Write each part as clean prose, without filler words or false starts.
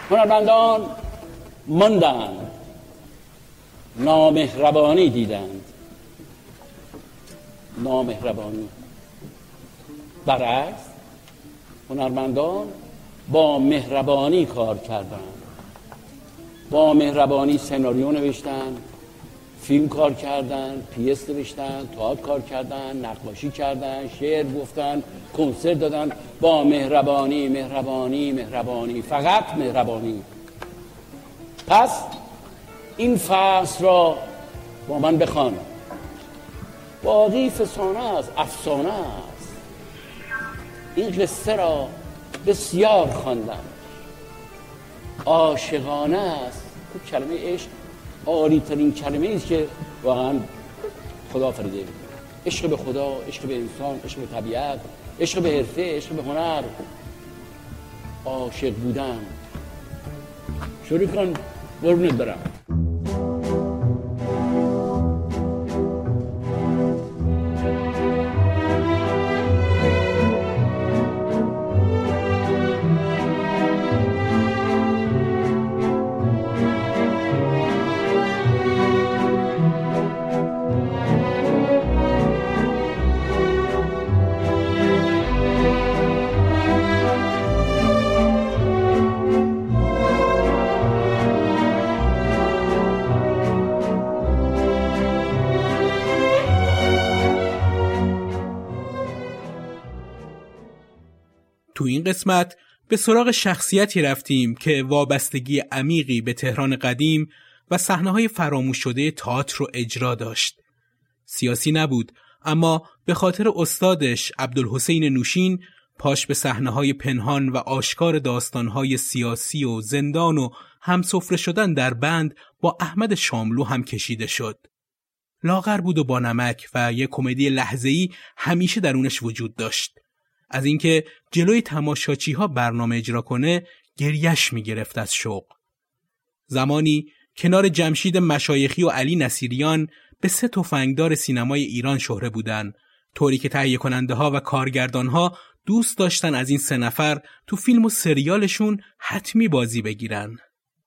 هنرمندان ماندند، نامهربانی دیدند. نامهربانی. برعکس هنرمندان با مهربانی کار کردند. با مهربانی سناریو نوشتن، فیلم کار کردن، پیس نوشتن، تئاتر کار کردن، نقاشی کردن، شعر گفتن، کنسرت دادن. با مهربانی مهربانی مهربانی، فقط مهربانی. پس این فصل را با من بخوان. باقی فسانه است، افسانه است. این قصه را بسیار خواندم. عاشقانه است. کلمه عشق عالی ترین کلمه است که واقعا خدا فریده. عشق به خدا، عشق به انسان، عشق به طبیعت، عشق به حرفه، عشق به هنر. عاشق بودن. شروع کن قربونت برم. تو این قسمت به سراغ شخصیتی رفتیم که وابستگی عمیقی به تهران قدیم و صحنه‌های فراموش شده تئاتر رو اجرا داشت. سیاسی نبود، اما به خاطر استادش عبدالحسین نوشین پاش به صحنه‌های پنهان و آشکار داستان‌های سیاسی و زندان و همسفره شدن در بند با احمد شاملو هم کشیده شد. لاغر بود و با نمک و یک کمدی لحظه‌ای همیشه درونش وجود داشت. از اینکه جلوی تماشاچی‌ها برنامه اجرا کنه گریش می‌گرفت از شوق. زمانی کنار جمشید مشایخی و علی نصیریان به 3 تفنگدار سینمای ایران شهره بودن، طوری که تهیه کننده‌ها و کارگردان‌ها دوست داشتن از این 3 نفر تو فیلم و سریالشون حتمی بازی بگیرن.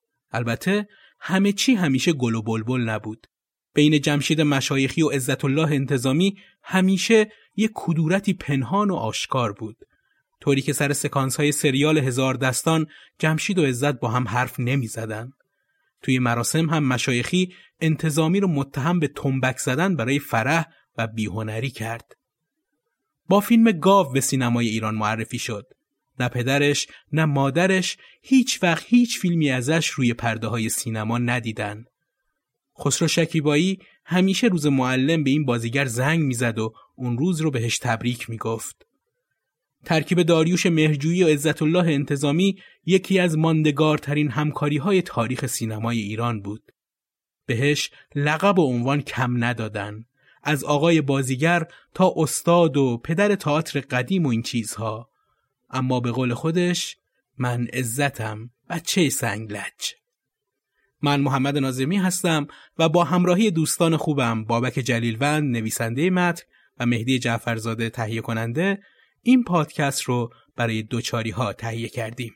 البته همه چی همیشه گل و بلبل نبود. بین جمشید مشایخی و عزت الله انتظامی همیشه یک کدورتی پنهان و آشکار بود، طوری که سر سکانس‌های سریال هزار دستان جمشید و عزت با هم حرف نمی زدن. توی مراسم هم مشایخی انتظامی رو متهم به تنبک زدن برای فرح و بیهنری کرد. با فیلم گاو به سینمای ایران معرفی شد. نه پدرش نه مادرش هیچ وقت هیچ فیلمی ازش روی پرده های سینما ندیدن. خسرو شکیبایی همیشه روز معلم به این بازیگر زنگ میزد و اون روز رو بهش تبریک میگفت. ترکیب داریوش مهرجویی و عزت الله انتظامی یکی از ماندگارترین همکاری‌های تاریخ سینمای ایران بود. بهش لقب و عنوان کم ندادن، از آقای بازیگر تا استاد و پدر تئاتر قدیم و این چیزها. اما به قول خودش من عزتم بچه سنگلج. من محمد ناظمی هستم و با همراهی دوستان خوبم بابک جلیلوند نویسنده متن و مهدی جعفرزاده تهیه کننده این پادکست رو برای دوچاری ها تهیه کردیم.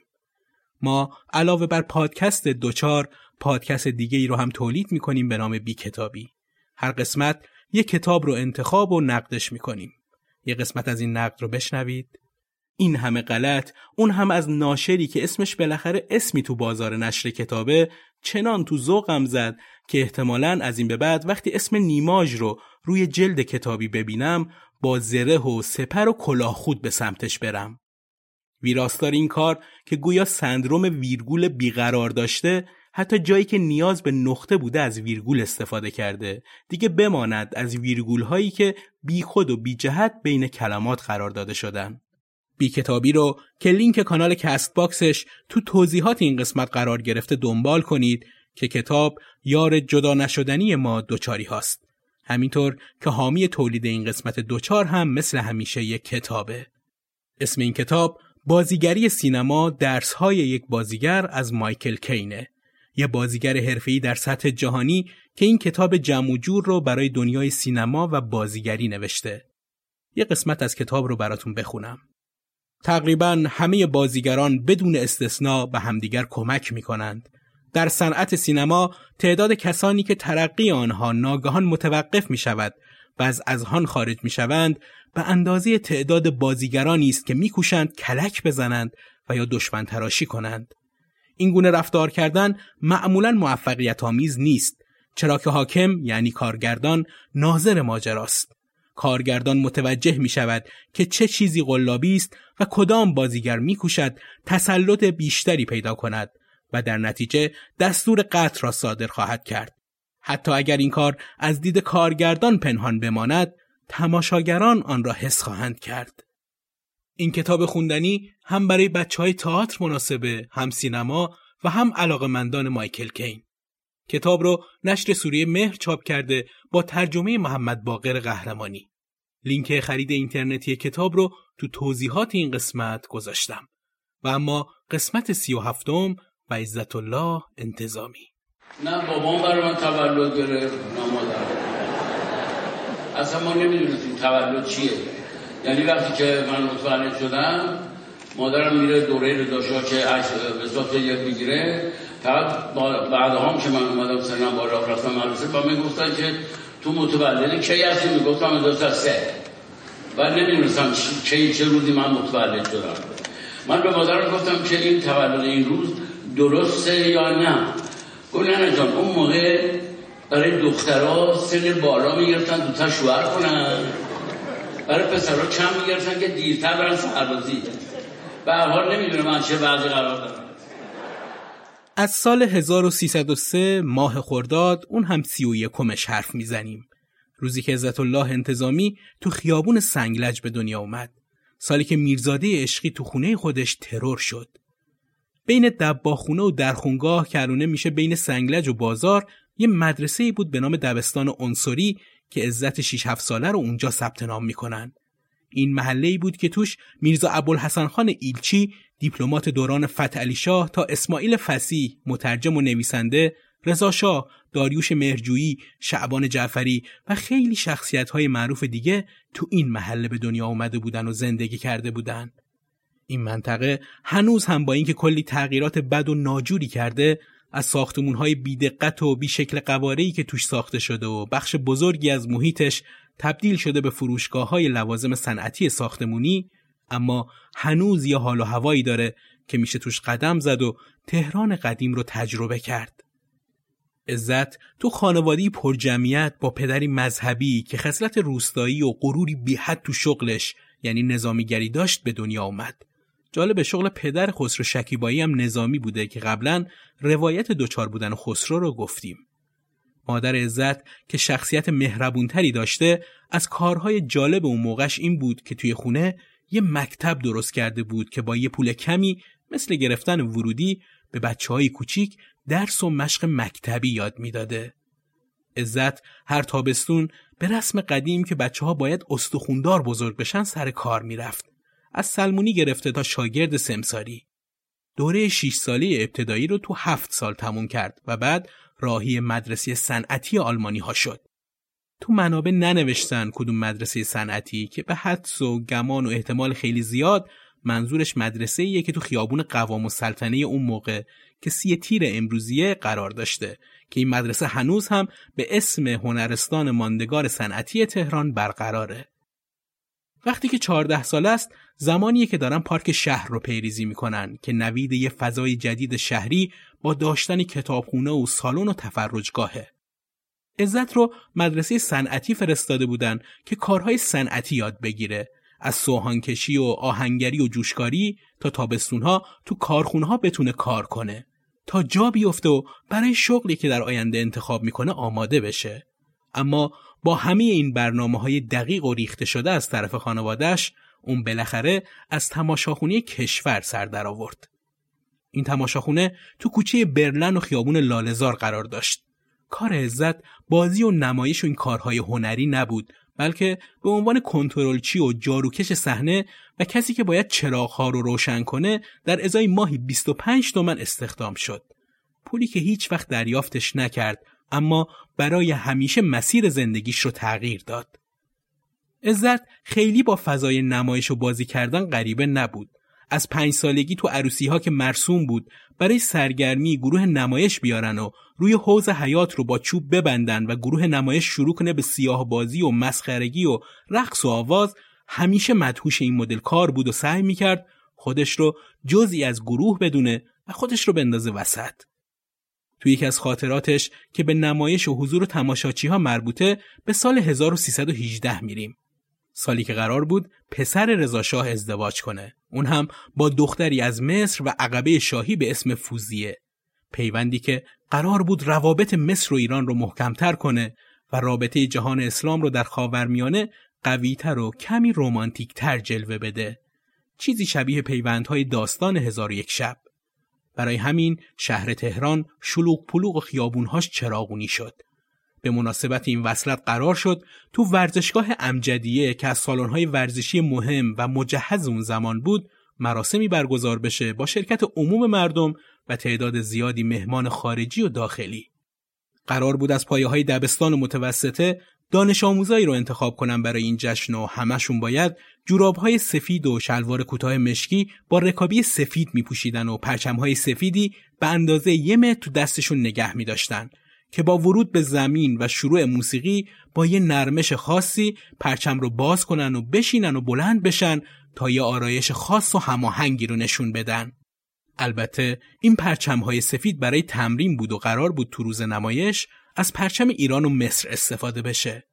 ما علاوه بر پادکست دوچار پادکست دیگه ای رو هم تولید میکنیم به نام بی کتابی. هر قسمت یک کتاب رو انتخاب و نقدش میکنیم. یک قسمت از این نقد رو بشنوید. این همه غلط، اون هم از ناشری که اسمش بالاخره اسمی تو بازار نشر کتابه، چنان تو ذوقم زد که احتمالاً از این به بعد وقتی اسم نیماژ رو روی جلد کتابی ببینم با زره و سپر و کلاه خود به سمتش برم. ویراستار این کار که گویا سندروم ویرگول بیقرار داشته، حتی جایی که نیاز به نقطه بوده از ویرگول استفاده کرده، دیگه بماند از ویرگول هایی که بی خود و بی جهت بین کلمات قرار داده شدن. بی کتابی رو که لینک کانال کست باکسش تو توضیحات این قسمت قرار گرفته دنبال کنید که کتاب یار جدا نشدنی ما دوچاری هاست. همینطور که حامی تولید این قسمت دوچار هم مثل همیشه یک کتابه. اسم این کتاب بازیگری سینما درس‌های یک بازیگر از مایکل کینه، یه بازیگر حرفه‌ای در سطح جهانی که این کتاب جمع و جور رو برای دنیای سینما و بازیگری نوشته. یه قسمت از کتاب رو براتون بخونم. تقریباً همه بازیگران بدون استثنا به همدیگر کمک می‌کنند. در صنعت سینما تعداد کسانی که ترقی آنها ناگهان متوقف می‌شود و از اذهان خارج می‌شوند به اندازه تعداد بازیگرانی است که می‌کوشند کلک بزنند و یا دشمن تراشی کنند. این گونه رفتار کردن معمولاً موفقیت آمیز نیست، چرا که حاکم یعنی کارگردان ناظر ماجراست. کارگردان متوجه می شود که چه چیزی قلابی است و کدام بازیگر می کوشد تسلط بیشتری پیدا کند و در نتیجه دستور قتل را صادر خواهد کرد. حتی اگر این کار از دید کارگردان پنهان بماند، تماشاگران آن را حس خواهند کرد. این کتاب خوندنی هم برای بچه‌های تئاتر مناسبه، هم سینما و هم علاقه‌مندان مایکل کین. کتاب رو نشر سوریه مهر چاپ کرده با ترجمه محمد باقر قهرمانی. لینک خرید اینترنتی کتاب رو تو توضیحات این قسمت گذاشتم. و اما قسمت 37 و عزت الله انتظامی. نه بابام برای من تولد گرفت، نه مادر. اصلا ما نمیدونستیم تولد چیه. یعنی وقتی که من متولد شدم، مادرم میره دوره رضاشاه که به صورت یک میگیره. فقط بعدها هم که من اومدم سنم بالا رفتم مدرسه و میگفتن که تو متولدی کی هستی؟ میگفتم 2003 و نمیدونستم چه روزی من متولد شدم. من به مادرم گفتم که این تولد این روز درسته یا نه. گفت نه جان، اون موقع برای دخترها سن بالا میگرفتن دوتا شوهر کنن، برای پسرها کم میگرفتن که دیرتر برن سربازی. به هر حال نمیدونم من چه وضعی قرار دارم. از سال 1303 ماه خرداد، اون هم 31مش حرف میزنیم. روزی که عزت الله انتظامی تو خیابون سنگلج به دنیا اومد. سالی که میرزاده عشقی تو خونه خودش ترور شد. بین دباخونه و درخونگاه که الان میشه بین سنگلج و بازار، یه مدرسه‌ای بود به نام دبستان عنصری که عزت 6-7 ساله رو اونجا ثبت نام میکنن. این محله‌ای بود که توش میرزا ابوالحسن خان ایلچی، دیپلمات دوران فتح علی شاه، تا اسماعیل فصیح، مترجم و نویسنده، رضا شاه، داریوش مهرجویی، شعبان جعفری و خیلی شخصیت‌های معروف دیگه تو این محله به دنیا اومده بودن و زندگی کرده بودن. این منطقه هنوز هم با اینکه کلی تغییرات بد و ناجوری کرده، از ساختمون‌های بی‌دقت و بی‌شکل قواره‌ای که توش ساخته شده و بخش بزرگی از محیطش تبدیل شده به فروشگاه‌های لوازم صنعتی ساختمونی، اما هنوز یه حال و هوایی داره که میشه توش قدم زد و تهران قدیم رو تجربه کرد. عزت تو خانواده‌ای پرجمعیت با پدری مذهبی که خصلت روستایی و غروری بی‌حد تو شغلش یعنی نظامیگری داشت به دنیا اومد. جالب، شغل پدر خسرو شکیبایی هم نظامی بوده که قبلا روایت دوچار بودن خسرو رو گفتیم. مادر عزت که شخصیت مهربونتری داشته، از کارهای جالب اون موقعش این بود که توی خونه یه مکتب درست کرده بود که با یه پول کمی مثل گرفتن ورودی به بچه‌های کوچیک درس و مشق مکتبی یاد میداده. عزت هر تابستون به رسم قدیم که بچه‌ها باید استخوندار بزرگ بشن سر کار میرفت. از سلمونی گرفته تا شاگرد سمساری. دوره 6 ساله ابتدایی رو تو 7 سال تموم کرد و بعد راهی مدرسه صنعتی آلمانی ها شد. تو منابع ننوشتن کدوم مدرسه صنعتی که به حدس و گمان و احتمال خیلی زیاد منظورش مدرسه‌ایه که تو خیابون قوام السلطنه اون موقع که 3 تیر امروزیه قرار داشته که این مدرسه هنوز هم به اسم هنرستان ماندگار صنعتی تهران برقراره. وقتی که 14 ساله است، زمانیه که دارن پارک شهر رو پیریزی میکنن که نوید یه فضای جدید شهری با داشتن کتابخونه و سالن و تفرجگاهه. عزت رو مدرسه صنعتی فرستاده بودن که کارهای صنعتی یاد بگیره، از سوهانکشی و آهنگری و جوشکاری تا تابستونها تو کارخونه‌ها بتونه کار کنه تا جا بیفته و برای شغلی که در آینده انتخاب میکنه آماده بشه. اما با همه این برنامه‌های دقیق و ریخته شده از طرف خانواده‌اش، اون بالاخره از تماشاخونه کشور سر در آورد. این تماشاخونه تو کوچه برلن و خیابون لاله‌زار قرار داشت. کار عزت بازی و نمایش و این کارهای هنری نبود، بلکه به عنوان کنترلچی و جاروکش صحنه و کسی که باید چراغ‌ها رو روشن کنه در ازای ماهی 25 تومن استخدام شد. پولی که هیچ وقت دریافتش نکرد، اما برای همیشه مسیر زندگیش رو تغییر داد. عزت خیلی با فضای نمایش و بازی کردن غریبه نبود. از 5 سالگی تو عروسی‌ها که مرسوم بود برای سرگرمی گروه نمایش بیارن و روی حوض حیات رو با چوب ببندن و گروه نمایش شروع کنه به سیاه بازی و مسخرگی و رقص و آواز، همیشه مدهوش این مدل کار بود و سعی می‌کرد خودش رو جزئی از گروه بدونه و خودش رو بندازه وسط. تو یکی از خاطراتش که به نمایش و حضور تماشاچی‌ها مربوطه به سال 1318 میریم. سالی که قرار بود پسر رضا شاه ازدواج کنه. اون هم با دختری از مصر و عقبه شاهی به اسم فوزیه. پیوندی که قرار بود روابط مصر و ایران رو محکم‌تر کنه و رابطه جهان اسلام رو در خاورمیانه قوی‌تر و کمی رمانتیک‌تر جلوه بده. چیزی شبیه پیوندهای داستان 1001 شب. برای همین شهر تهران شلوغ پلوغ و خیابونهاش چراغونی شد. به مناسبت این وصلت قرار شد تو ورزشگاه امجدیه که از سالن‌های ورزشی مهم و مجهز اون زمان بود مراسمی برگزار بشه با شرکت عموم مردم و تعداد زیادی مهمان خارجی و داخلی. قرار بود از پایه‌های دبستان و متوسطه دانش آموزایی رو انتخاب کنن برای این جشن و همشون باید جوراب‌های سفید و شلوار کوتاه مشکی با رکابی سفید می‌پوشیدن و پرچم‌های سفیدی به اندازه 1 متر تو دستشون نگه می‌داشتن که با ورود به زمین و شروع موسیقی با یه نرمش خاصی پرچم رو باز کنن و بشینن و بلند بشن تا یه آرایش خاص و هماهنگی رو نشون بدن. البته این پرچم‌های سفید برای تمرین بود و قرار بود تو روز نمایش از پرچم ایران و مصر استفاده بشه.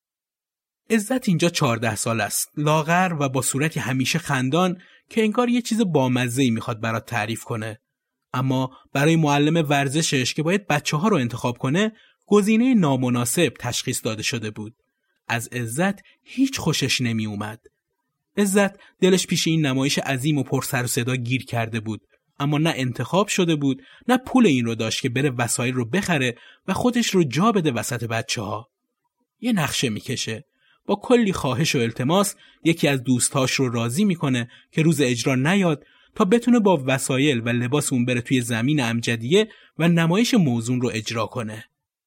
عزت اینجا 14 سال است، لاغر و با صورتی همیشه خندان که انگار یه چیز بامزه‌ای میخواد برات تعریف کنه. اما برای معلم ورزشش که باید بچه‌ها رو انتخاب کنه، گزینه نامناسب تشخیص داده شده بود. از عزت هیچ خوشش نمی اومد. عزت دلش پیش این نمایش عظیم و پر سر و صدا گیر کرده بود، اما نه انتخاب شده بود، نه پول این رو داشت که بره وسایل رو بخره و خودش رو جا بده وسط بچه‌ها. یه نقشه میکشه. با کلی خواهش و التماس یکی از دوستاش رو راضی میکنه که روز اجرا نیاد تا بتونه با وسایل و لباس اون بره توی زمین امجدیه و نمایش موزون رو اجرا کنه.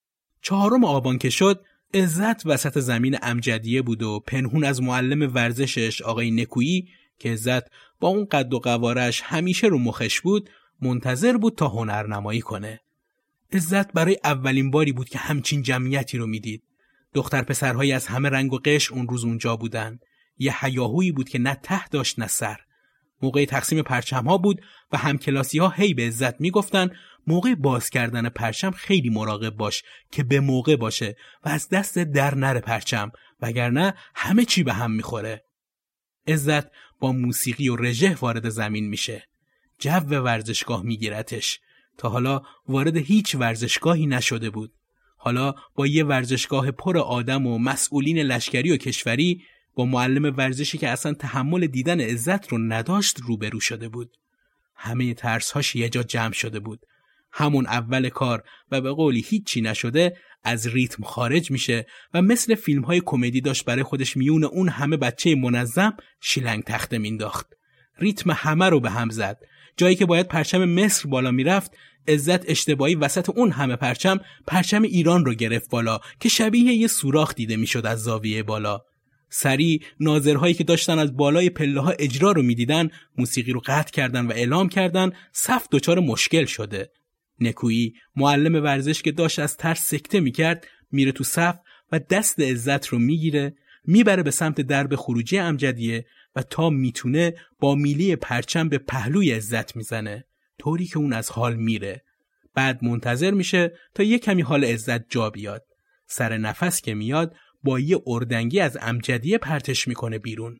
4 آبان که شد، عزت وسط زمین امجدیه بود و پنهون از معلم ورزشش آقای نکویی که عزت با اون قد و قوارش همیشه رو مخش بود، منتظر بود تا هنرنمایی کنه. عزت برای اولین باری بود که همچین جمعیتی رو میدید. دختر پسرهایی از همه رنگ و قشر اون روز اونجا بودن. یه هیاهویی بود که نه ته داشت نه سر. موقع تقسیم پرچم‌ها بود و همکلاسی‌ها هی به عزت میگفتن موقع باز کردن پرچم خیلی مراقب باش که به موقع باشه و از دست در نره پرچم، وگرنه همه چی به هم میخوره. عزت با موسیقی و رژه وارد زمین میشه. جو ورزشگاه میگیرتش. تا حالا وارد هیچ ورزشگاهی نشده بود. حالا با یه ورزشگاه پر آدم و مسئولین لشکری و کشوری، با معلم ورزشی که اصلا تحمل دیدن عزت رو نداشت روبرو شده بود. همه ترس‌هاش یه جا جمع شده بود. همون اول کار و به قولی هیچی نشده از ریتم خارج میشه و مثل فیلم‌های کمدی داشت برای خودش میون اون همه بچه منظم شیلنگ تخته مینداخت. ریتم همه رو به هم زد. جایی که باید پرچم مصر بالا میرفت، عزت اشتباهی وسط اون همه پرچم ایران رو گرفت بالا که شبیه یه سوراخ دیده میشد از زاویه بالا. سریع ناظرهایی که داشتن از بالای پله‌ها اجرا رو میدیدن موسیقی رو قطع کردن و اعلام کردن صف دچار مشکل شده. نکویی معلم ورزش که داشت از ترس سکته میکرد میره تو صف و دست عزت رو میگیره، میبره به سمت درب خروجی امجدیه و تا میتونه با میلی پرچم به پهلوی عزت میزنه طوری که اون از حال میره. بعد منتظر میشه تا یه کمی حال عزت جا بیاد. سر نفس که میاد با یه اردنگی از امجدیه پرتش میکنه بیرون.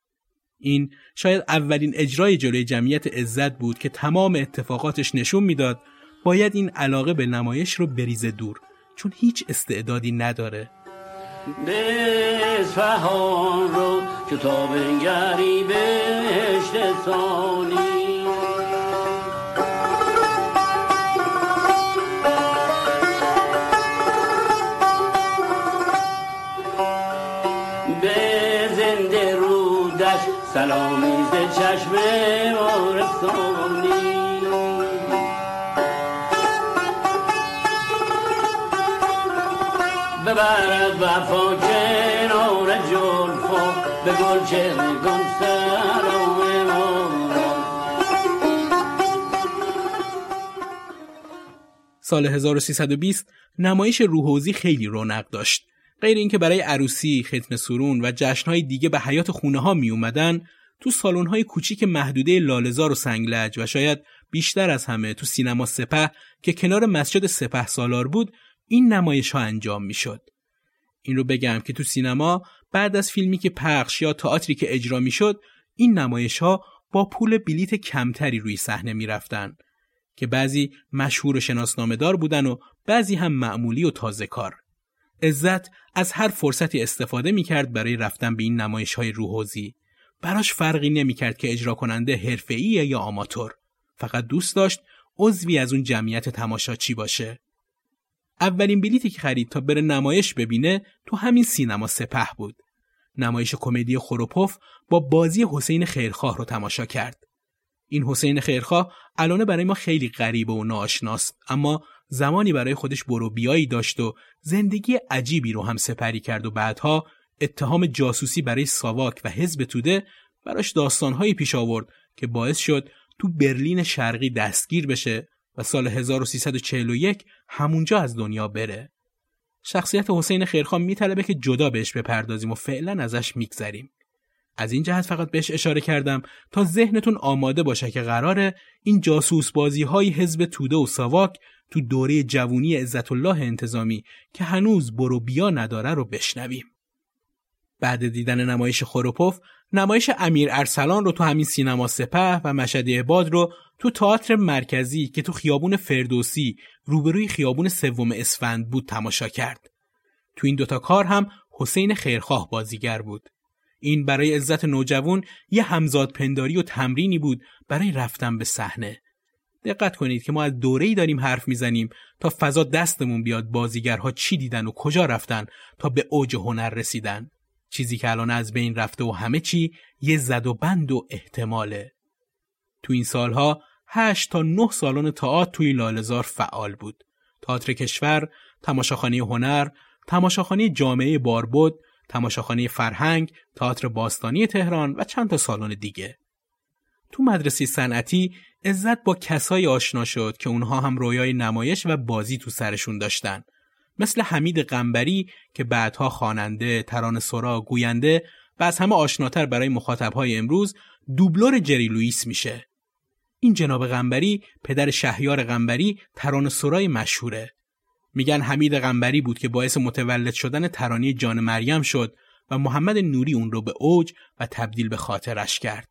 این شاید اولین اجرای جلوی جمعیت عزت بود که تمام اتفاقاتش نشون میداد باید این علاقه به نمایش رو بریزه دور، چون هیچ استعدادی نداره. به اصفهان رو که تا بنگری بهشت ثانی، به زنده رودش سلامی ز چشم آرستانی، ببرد وفا کنار جلفا به گلچهره کن سلام ما. سال 1320 نمایش روحوزی خیلی رونق داشت. غیر اینکه برای عروسی، ختنه سرون و جشن‌های دیگه به حیاط خونه‌ها می اومدن، تو سالن‌های کوچیک محدوده لاله‌زار و سنگلج و شاید بیشتر از همه تو سینما سپه که کنار مسجد سپه سالار بود، این نمایش‌ها انجام می‌شد. این رو بگم که تو سینما بعد از فیلمی که پخش یا تئاتری که اجرا می‌شد، این نمایش‌ها با پول بلیت کمتری روی صحنه می‌رفتن که بعضی مشهور و شناسنامه‌دار بودن و بعضی هم معمولی و تازه‌کار. عزت از هر فرصتی استفاده می‌کرد برای رفتن به این نمایش‌های روحوزی. براش فرقی نمی‌کرد که اجرا کننده حرفه‌ایه یا آماتور. فقط دوست داشت عضوی از اون جمعیت تماشاچی باشه. اولین بلیتی که خرید تا بره نمایش ببینه تو همین سینما سپه بود. نمایش کمدی خروپوف با بازی حسین خیرخواه رو تماشا کرد. این حسین خیرخواه الان برای ما خیلی غریبه و ناآشناست، اما زمانی برای خودش برو بیایی داشت و زندگی عجیبی رو هم سپری کرد و بعدها اتهام جاسوسی برای ساواک و حزب توده براش داستانهایی پیش آورد که باعث شد تو برلین شرقی دستگیر بشه و سال 1341 همونجا از دنیا بره. شخصیت حسین خیرخواه میطلبه که جدا بهش بپردازیم و فعلا ازش میگذریم. از این جهت فقط بهش اشاره کردم تا ذهنتون آماده باشه که قراره این جاسوس بازی های حزب توده و ساواک تو دوره جوونی عزت الله انتظامی که هنوز برو بیا نداره رو بشنویم. بعد دیدن نمایش خروپوف، نمایش امیر ارسلان رو تو همین سینما سپه و مشهد عباد رو تو تئاتر مرکزی که تو خیابون فردوسی روبروی خیابون سوم اسفند بود تماشا کرد. تو این دوتا کار هم حسین خیرخواه بازیگر بود. این برای عزت نوجوان یه همزاد پنداری و تمرینی بود برای رفتن به صحنه. دقت کنید که ما از دوره‌ای داریم حرف میزنیم تا فضا دستمون بیاد بازیگرها چی دیدن و کجا رفتن تا به اوج هنر رسیدن. چیزی که الان از بین رفته و همه چی یه زد و بند و احتماله. تو این سالها 8 تا 9 سالن تئاتر توی لاله‌زار فعال بود. تئاتر کشور، تماشاخانه هنر، تماشاخانه جامعه باربد، تماشاخانه فرهنگ، تئاتر باستانی تهران و چند تا سالن دیگه. تو مدرسه صنعتی عزت با کسایی آشنا شد که اونها هم رویای نمایش و بازی تو سرشون داشتن. مثل حمید قنبری که بعدها خواننده، ترانه‌سرا، گوینده و از همه آشناتر برای مخاطبهای امروز دوبلور جری لوئیس میشه. این جناب قنبری پدر شهریار قنبری ترانه‌سرای مشهوره. میگن حمید قنبری بود که باعث متولد شدن ترانه جان مریم شد و محمد نوری اون رو به اوج و تبدیل به خاطرش کرد.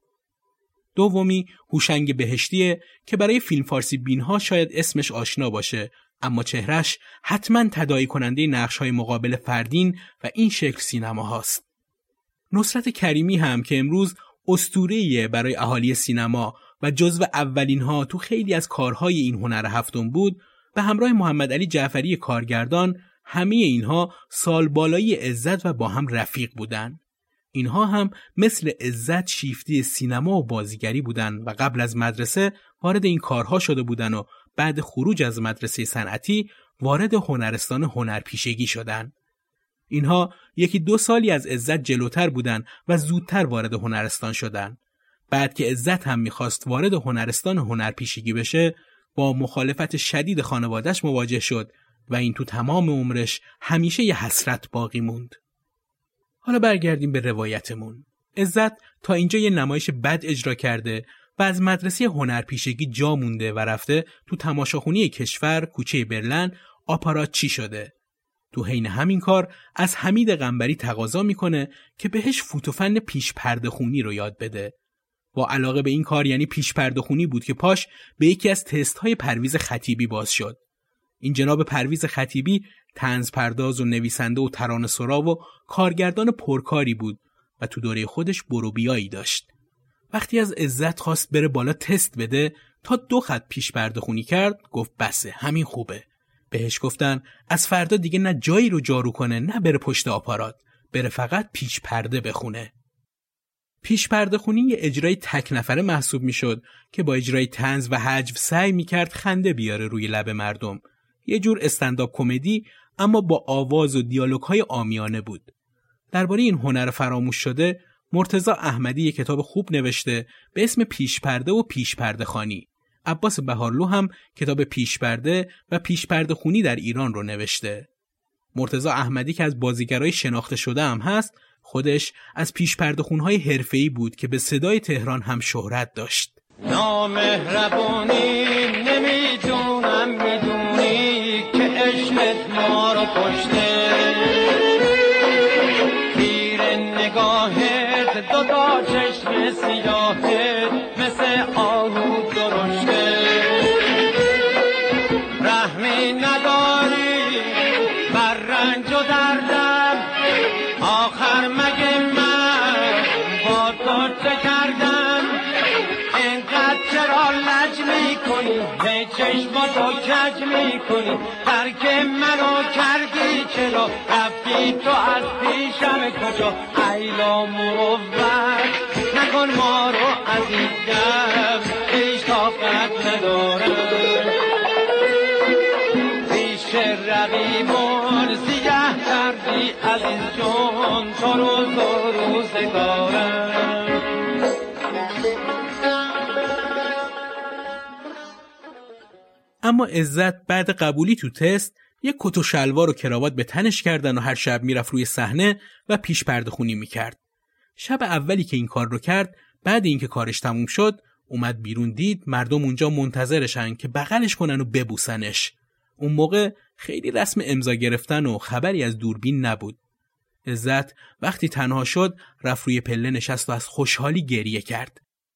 دومی هوشنگ بهشتیه که برای فیلم فارسی بینها شاید اسمش آشنا باشه، اما چهرش حتما تداعی کننده نقش‌های مقابل فردین و این شکل سینما هاست. نصرت کریمی هم که امروز اسطوره‌ایه برای اهالی سینما و جزو اولین ها تو خیلی از کارهای این هنر هفتم بود، به همراه محمد علی جعفری کارگردان، همه اینها سال بالایی عزت و با هم رفیق بودن. اینها هم مثل عزت شیفتی سینما و بازیگری بودن و قبل از مدرسه وارد این کارها شده بودن و بعد خروج از مدرسه صنعتی وارد هنرستان هنرپیشگی شدن. اینها 1-2 سالی از عزت جلوتر بودن و زودتر وارد هنرستان شدن. بعد که عزت هم میخواست وارد هنرستان هنرپیشگی بشه، با مخالفت شدید خانواده‌اش مواجه شد و این تو تمام عمرش همیشه یه حسرت باقی موند. حالا برگردیم به روایتمون. عزت تا اینجا یه نمایش بد اجرا کرده و از مدرسه هنرپیشگی جا مونده و رفته تو تماشاخونه کشور کوچه برلن آپاراتچی شده. تو حین همین کار از حمید قنبری تقاضا میکنه که بهش فوتوفن پیش پرده خونی رو یاد بده. با علاقه به این کار یعنی پیش پرده خونی بود که پاش به یکی از تست‌های پرویز خطیبی باز شد. این جناب پرویز خطیبی طنز پرداز و نویسنده و ترانه‌سرا و کارگردان پرکاری بود و تو دوره خودش برو بیایی داشت. وقتی از عزت خواست بره بالا تست بده، تا 2 خط پیش پرده خونی کرد، گفت بسه، همین خوبه. بهش گفتن از فردا دیگه نه جایی رو جارو کنه نه بره پشت آپارات، بره فقط پیش پرده بخونه. پیش پرده خونی یه اجرای تک نفره محسوب میشد که با اجرای طنز و حجو سعی میکرد خنده بیاره روی لب مردم. یه جور استندآپ کمدی اما با آواز و دیالوگ‌های عامیانه بود. درباره این هنر فراموش شده مرتضی احمدی یک کتاب خوب نوشته به اسم پیشپرده و پیشپرده خوانی. عباس بهارلو هم کتاب پیشپرده و پیشپرده خونی در ایران رو نوشته. مرتضی احمدی که از بازیگرای شناخته شده هم هست، خودش از پیشپرده خونهای حرفه‌ای بود که به صدای تهران هم شهرت داشت. نامهربونی نمیدونم میدونی که عشقت ما رو کشته، تیر نگاهت دو تا چشم سیاهت مثل آهو درشته، رحمی نداری بر رنج و دردم، آخر مگه من با تو چه کردم؟ اینقدر چرا لج میکنی، هی چشماتو کج میکنی، ترک منو کردی چرا، رفتی تو از پیشم کجا؟ ایلا مروت نکن ما رو عزیزم، هیچ طاقت ندارم، پیش رقیبان سیاه کردی عزیز جون، تو روزگارم. اما عزت بعد قبولی تو تست یک کت و شلوار و کراوات به تنش کردن و هر شب میرفت روی صحنه و پیش پرده خونی میکرد. شب اولی که این کار رو کرد، بعد اینکه کارش تموم شد، اومد بیرون، دید مردم اونجا منتظرشن که بغلش کنن و ببوسنش. اون موقع خیلی رسم امضا گرفتن و خبری از دوربین نبود. عزت وقتی تنها شد، رفت روی پله نشست و از خوشحالی گریه کرد.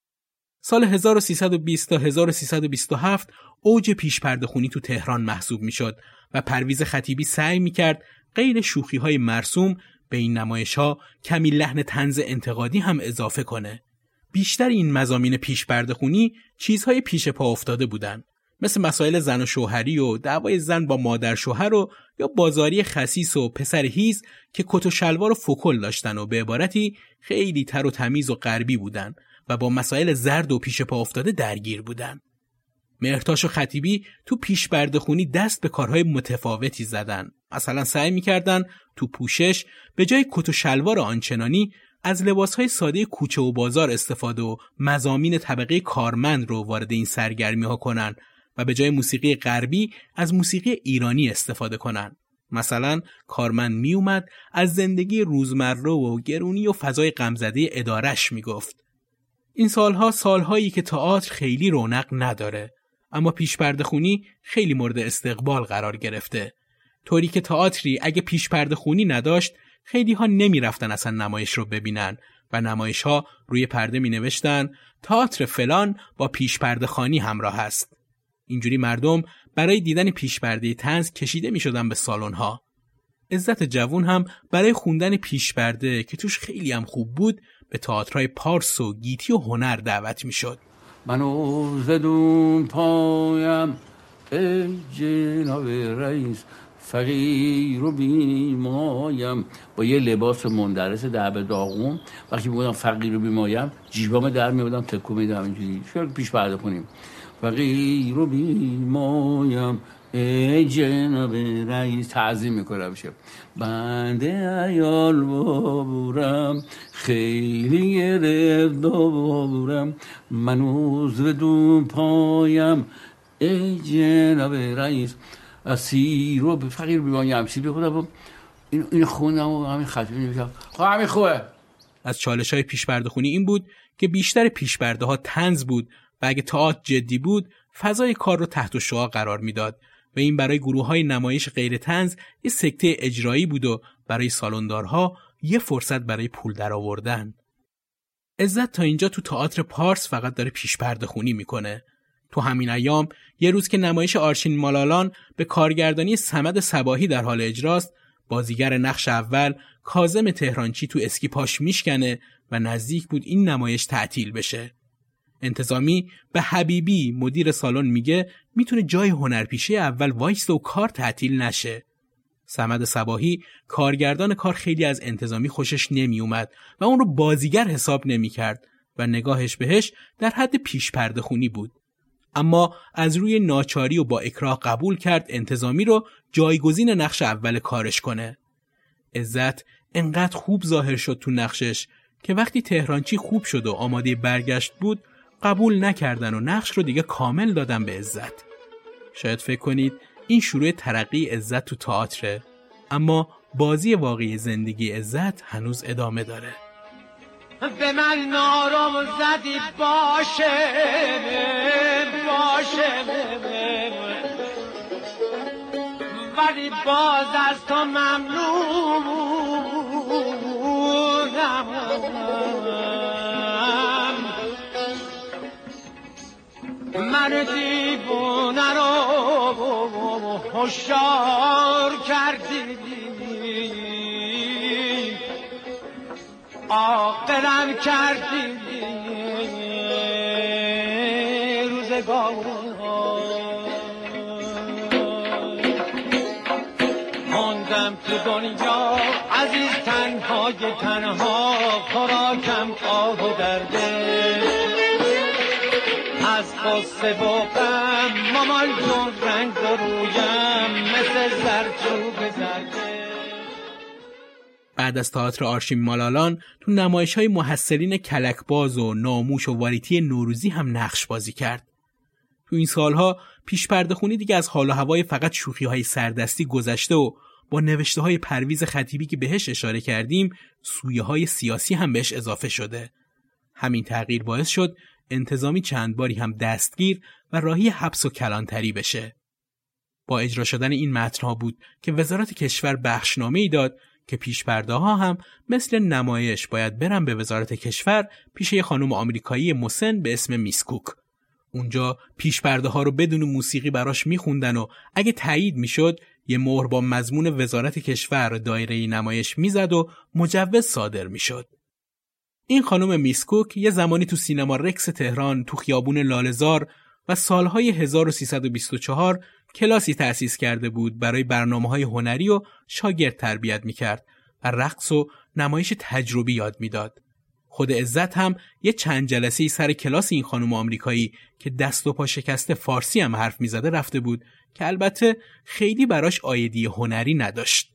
سال 1320 تا 1327 اوج پیشپرده خونی تو تهران محسوب میشد و پرویز خطیبی سعی میکرد غیر شوخی‌های مرسوم به این نمایش‌ها کمی لحن طنز انتقادی هم اضافه کنه. بیشتر این مضامین پیشپرده خونی چیزهای پیش پا افتاده بودن، مثل مسائل زن و شوهری و دعوای زن با مادر شوهر و یا بازاری خسیس و پسر هیز که کت و شلوار و فکل داشتن و به عبارتی خیلی تر و تمیز و غربی بودن و با مسائل زرد و پیش پا افتاده درگیر بودن. مهرتاش و خطیبی تو پیشپرده خونی دست به کارهای متفاوتی زدن. مثلا سعی می‌کردن تو پوشش به جای کت و شلوار آنچنانی از لباسهای ساده کوچه و بازار استفاده و مضامین طبقه کارمند رو وارد این سرگرمی‌ها کنن و به جای موسیقی غربی از موسیقی ایرانی استفاده کنن. مثلا کارمند می اومد از زندگی روزمره و گرونی و فضای غمزده ادارش میگفت. این سالهایی که تئاتر خیلی رونق نداره، اما پیشپرده خونی خیلی مورد استقبال قرار گرفته. طوری که تئاتری اگه پیشپرده خونی نداشت، خیلی ها نمی رفتن اصلا نمایش رو ببینن و نمایش ها روی پرده می نوشتن تئاتر فلان با پیشپرده خوانی همراه است. اینجوری مردم برای دیدن پیشپرده طنز کشیده می شدن به سالن ها. عزت جوون هم برای خوندن پیشپرده که توش خیلی هم خوب بود به تئاترهای پارس و گیتی و هنر دعوت می شد. منو زدون پایم ای جناب رئیس، فقیر و بیمایم، با یه لباس مندرس درب داغون وقتی میگفتم فقیر و بیمایم جیبام در میادم تکو میدم اینجوری شاید پیش پرده کنیم. فقیر و بیمایم ای جناب رئیس، تعظیم میکنم میشه بنده عیال بابورم خیلی گرفت بابورم، منو زدون پایم ای جناب رئیس، اسیر و فقیر بیمایم. چی بخونم این خوندم و همین خطیبی نمیشم همین خوبه. از چالش‌های پیشپرده خونی این بود که بیشتر پیشپرده ها طنز بود و اگه تئاتر جدی بود فضای کار رو تحت الشعاع قرار میداد و این برای گروه‌های نمایش غیر طنز یه سکته اجرایی بود و برای سالندارها یه فرصت برای پول درآوردن. عزت تا اینجا تو تئاتر پارس فقط داره پیشپرده خونی میکنه. تو همین ایام یه روز که نمایش آرشین مالالان به کارگردانی صمد صباحی در حال اجراست، بازیگر نقش اول کاظم تهرانچی تو اسکی پاش میشکنه و نزدیک بود این نمایش تعطیل بشه. انتظامی به حبیبی مدیر سالن میگه میتونه جای هنرپیشه اول وایسته و کار تعطیل نشه. صمد صباحی کارگردان کار خیلی از انتظامی خوشش نمی اومد و اون رو بازیگر حساب نمی کرد و نگاهش بهش در حد پیشپرده خونی بود. اما از روی ناچاری و با اکراه قبول کرد انتظامی رو جایگزین نقش اول کارش کنه. عزت انقدر خوب ظاهر شد تو نقشش که وقتی تهرانچی خوب شد و آماده برگشت بود قبول نکردن و نقش رو دیگه کامل دادن به عزت. شاید فکر کنید این شروع ترقی عزت تو تئاتره، اما بازی واقعی زندگی عزت هنوز ادامه داره. به من نارو زدی باشه ولی باز از تو ممنونم. من دیوونه رو هوشیار کردی، عاقلم کردی روزگار. ماندم تو دنیا عزیز تنها خوراکم آه و درده، از قصه و غم مامان جون رنگ رویم مثل زرچوب زرده. بعد از تئاتر آرشیم مالالان تو نمایش‌های محصلین کلکباز و ناموش و واریتی نوروزی هم نقش بازی کرد. تو این سالها پیش پرده خونی دیگه از حال و هوای فقط شوخی‌های سردستی گذشته و با نوشته‌های پرویز خطیبی که بهش اشاره کردیم سویه‌های سیاسی هم بهش اضافه شده. همین تغییر باعث شد انتظامی چند باری هم دستگیر و راهی حبس و کلانتری بشه. با اجرا شدن این متن‌ها بود که وزارت کشور بخشنامه‌ای داد که پیش پرده ها هم مثل نمایش باید برن به وزارت کشور پیش یه خانم آمریکایی مسن به اسم میسکوک. اونجا پیش پرده ها رو بدون موسیقی براش میخوندن و اگه تایید میشد یه مهر با مضمون وزارت کشور دایره نمایش میزد و مجوز صادر میشد. این خانم میسکوک یه زمانی تو سینما رکس تهران تو خیابون لاله‌زار و سالهای 1324 کلاسی تأسیس کرده بود برای برنامه‌های هنری و شاگرد تربیت می‌کرد و رقص و نمایش تجربی یاد میداد. خود عزت هم یه چند جلسه‌ای سر کلاس این خانم آمریکایی که دست و پا شکسته فارسی هم حرف می‌زده رفته بود که البته خیلی براش آیدی هنری نداشت.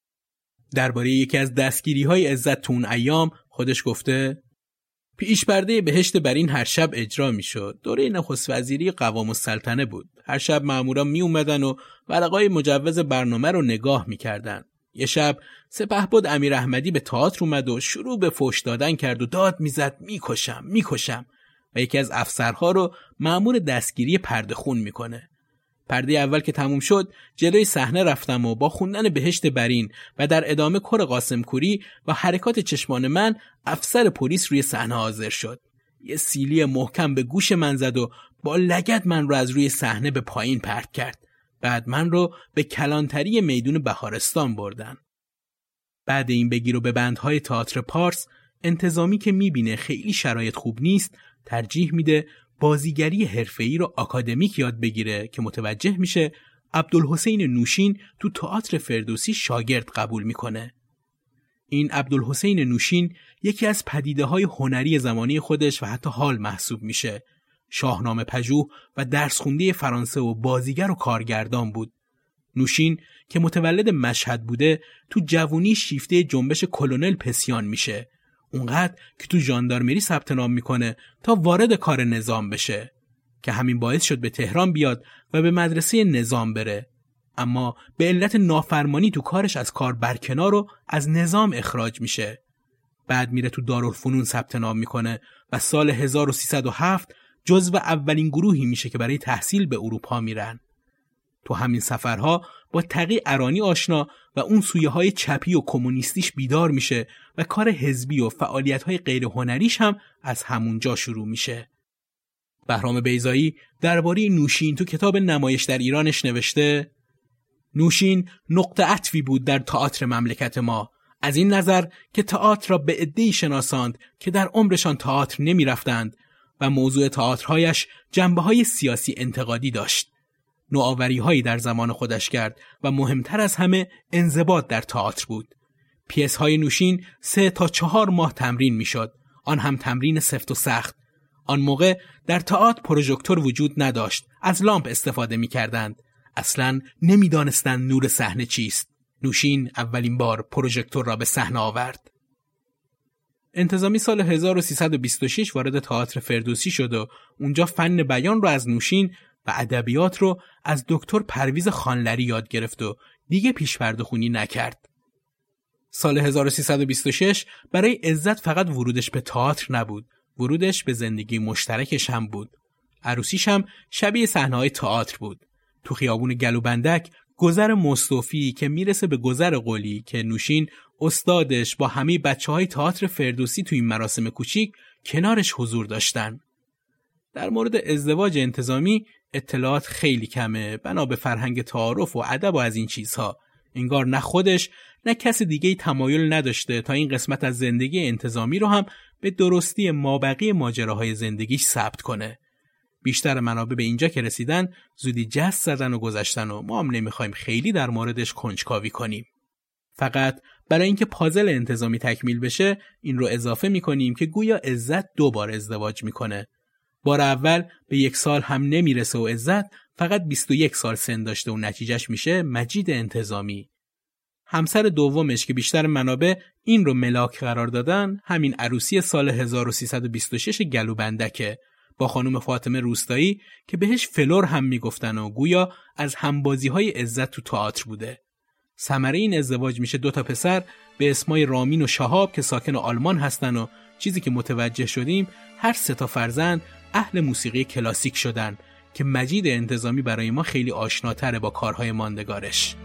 درباره یکی از دستگیری‌های عزت تو اون ایام خودش گفته: پیش پرده بهشت برین هر شب اجرا میشد. دوره نخست وزیری قوام السلطنه بود. هر شب مامورا می اومدن و ورقای مجوز برنامه رو نگاه میکردن. یه شب سپهبد امیر احمدی به تئاتر اومد و شروع به فحش دادن کرد و داد میزد میکشم و یکی از افسرها رو مأمور دستگیری پرده خون میکنه. پرده اول که تموم شد جلوی صحنه رفتم و با خوندن بهشت برین و در ادامه کر قاسم کوری و حرکات چشمان من افسر پلیس روی صحنه حاضر شد. یه سیلی محکم به گوش من زد و با لگد من رو از روی صحنه به پایین پرت کرد. بعد من رو به کلانتری میدون بهارستان بردن. بعد این بگیر و به بندهای تئاتر پارس انتظامی که میبینه خیلی شرایط خوب نیست ترجیح میده بازیگری حرفه‌ای رو آکادمیک یاد بگیره که متوجه میشه عبدالحسین نوشین تو تئاتر فردوسی شاگرد قبول میکنه. این عبدالحسین نوشین یکی از پدیده‌های هنری زمانی خودش و حتی حال محسوب میشه. شاهنامه پژوه و درس خونده فرانسه و بازیگر و کارگردان بود. نوشین که متولد مشهد بوده تو جوونی شیفته جنبش کلونل پسیان میشه. اونقدر که تو ژاندارمری ثبت نام میکنه تا وارد کار نظام بشه که همین باعث شد به تهران بیاد و به مدرسه نظام بره، اما به علت نافرمانی تو کارش از کار برکنار و از نظام اخراج میشه. بعد میره تو دارالفنون ثبت نام میکنه و سال 1307 جزو اولین گروهی میشه که برای تحصیل به اروپا میرن. تو همین سفرها با تقی ارانی آشنا و اون سویه‌های چپی و کمونیستیش بیدار میشه و کار حزبی و فعالیت‌های غیر هنریش هم از همونجا شروع میشه. بهرام بیضایی درباره نوشین تو کتاب نمایش در ایرانش نوشته: نوشین نقطه عطفی بود در تئاتر مملکت ما، از این نظر که تئاتر را به عده‌ای شناساند که در عمرشان تئاتر نمی‌رفتند و موضوع تئاترهایش جنبه‌های سیاسی انتقادی داشت. نوآوری‌هایی در زمان خودش کرد و مهمتر از همه انضباط در تئاتر بود. پیس‌های نوشین 3 تا 4 ماه تمرین می‌شد، آن هم تمرین سفت و سخت. آن موقع در تئاتر پروژکتور وجود نداشت، از لامپ استفاده می‌کردند. اصلاً نمی‌دانستند نور صحنه چیست. نوشین اولین بار پروژکتور را به صحنه آورد. انتظامی سال 1326 وارد تئاتر فردوسی شد و اونجا فن بیان رو از نوشین و ادبیات رو از دکتر پرویز خانلری یاد گرفت و دیگه پیش‌پرده‌خوانی نکرد. سال 1326 برای عزت فقط ورودش به تئاتر نبود، ورودش به زندگی مشترکش هم بود. عروسیش هم شبیه صحنه‌های تئاتر بود. تو خیابون گلوبندک گذر مصطفی که میرسه به گذر قلی که نوشین استادش با همه بچه‌های تئاتر فردوسی تو این مراسم کوچیک کنارش حضور داشتن. در مورد ازدواج انتظامی اطلاعات خیلی کمه، بنا به فرهنگ تعارف و ادب و از این چیزها. انگار نه خودش نه کس دیگه‌ای تمایل نداشته تا این قسمت از زندگی انتظامی رو هم به درستی مابقی ماجراهای زندگیش ثبت کنه. بیشتر منابع به اینجا که رسیدن زودی جست زدن و گذشتن و ما هم نمیخوایم خیلی در موردش کنجکاوی کنیم. فقط برای اینکه پازل انتظامی تکمیل بشه این رو اضافه میکنیم که گویا عزت 2 بار ازدواج میکنه. بار اول به 1 سال هم نمیرسه و عزت فقط 21 سال سن داشته و نتیجهش میشه مجید انتظامی. همسر دومش که بیشتر منابع این رو ملاک قرار دادن همین عروسی سال 1326 گلوبندکه با خانم فاطمه روستایی که بهش فلور هم میگفتن و گویا از همبازی‌های عزت تو تئاتر بوده. ثمره این ازدواج میشه 2 تا پسر به اسمای رامین و شهاب که ساکن آلمان هستن و چیزی که متوجه شدیم هر 3 تا فرزند اهل موسیقی کلاسیک شدن که مجید انتظامی برای ما خیلی آشناتره با کارهای ماندگارش.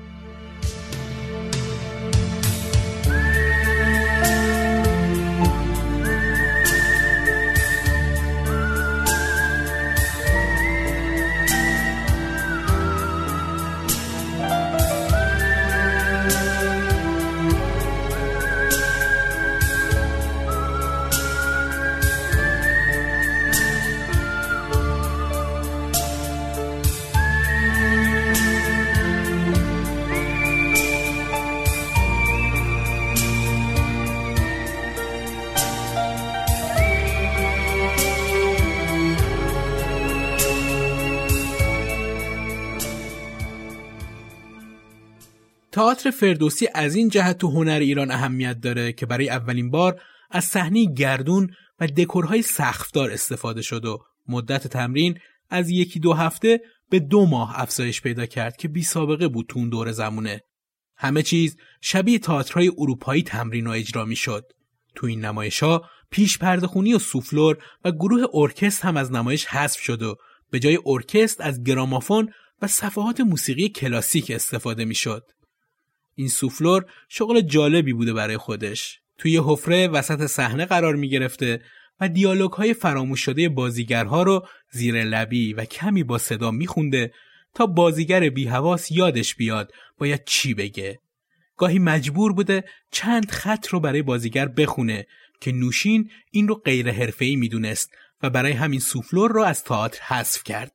تئاتر فردوسی از این جهت تو هنر ایران اهمیت داره که برای اولین بار از صحنه گردون و دکورهای سقفدار استفاده شد و مدت تمرین از 1-2 هفته به 2 ماه افزایش پیدا کرد که بی سابقه بود تو اون دور زمونه. همه چیز شبیه تئاترهای اروپایی تمرین و اجرا می شد. تو این نمایش‌ها پیش پرده‌خوانی و سوفلور و گروه ارکستر هم از نمایش حذف شد و به جای ارکستر از گرامافون و صفحات موسیقی کلاسیک استفاده می شد. این سوفلور شغل جالبی بوده برای خودش. توی حفره وسط صحنه قرار می گرفته و دیالوگ‌های فراموش شده بازیگرها رو زیر لبی و کمی با صدا می خونده تا بازیگر بی‌حواس یادش بیاد باید چی بگه. گاهی مجبور بوده چند خط رو برای بازیگر بخونه که نوشین این رو غیر حرفه‌ای می دونست و برای همین سوفلور رو از تئاتر حذف کرد.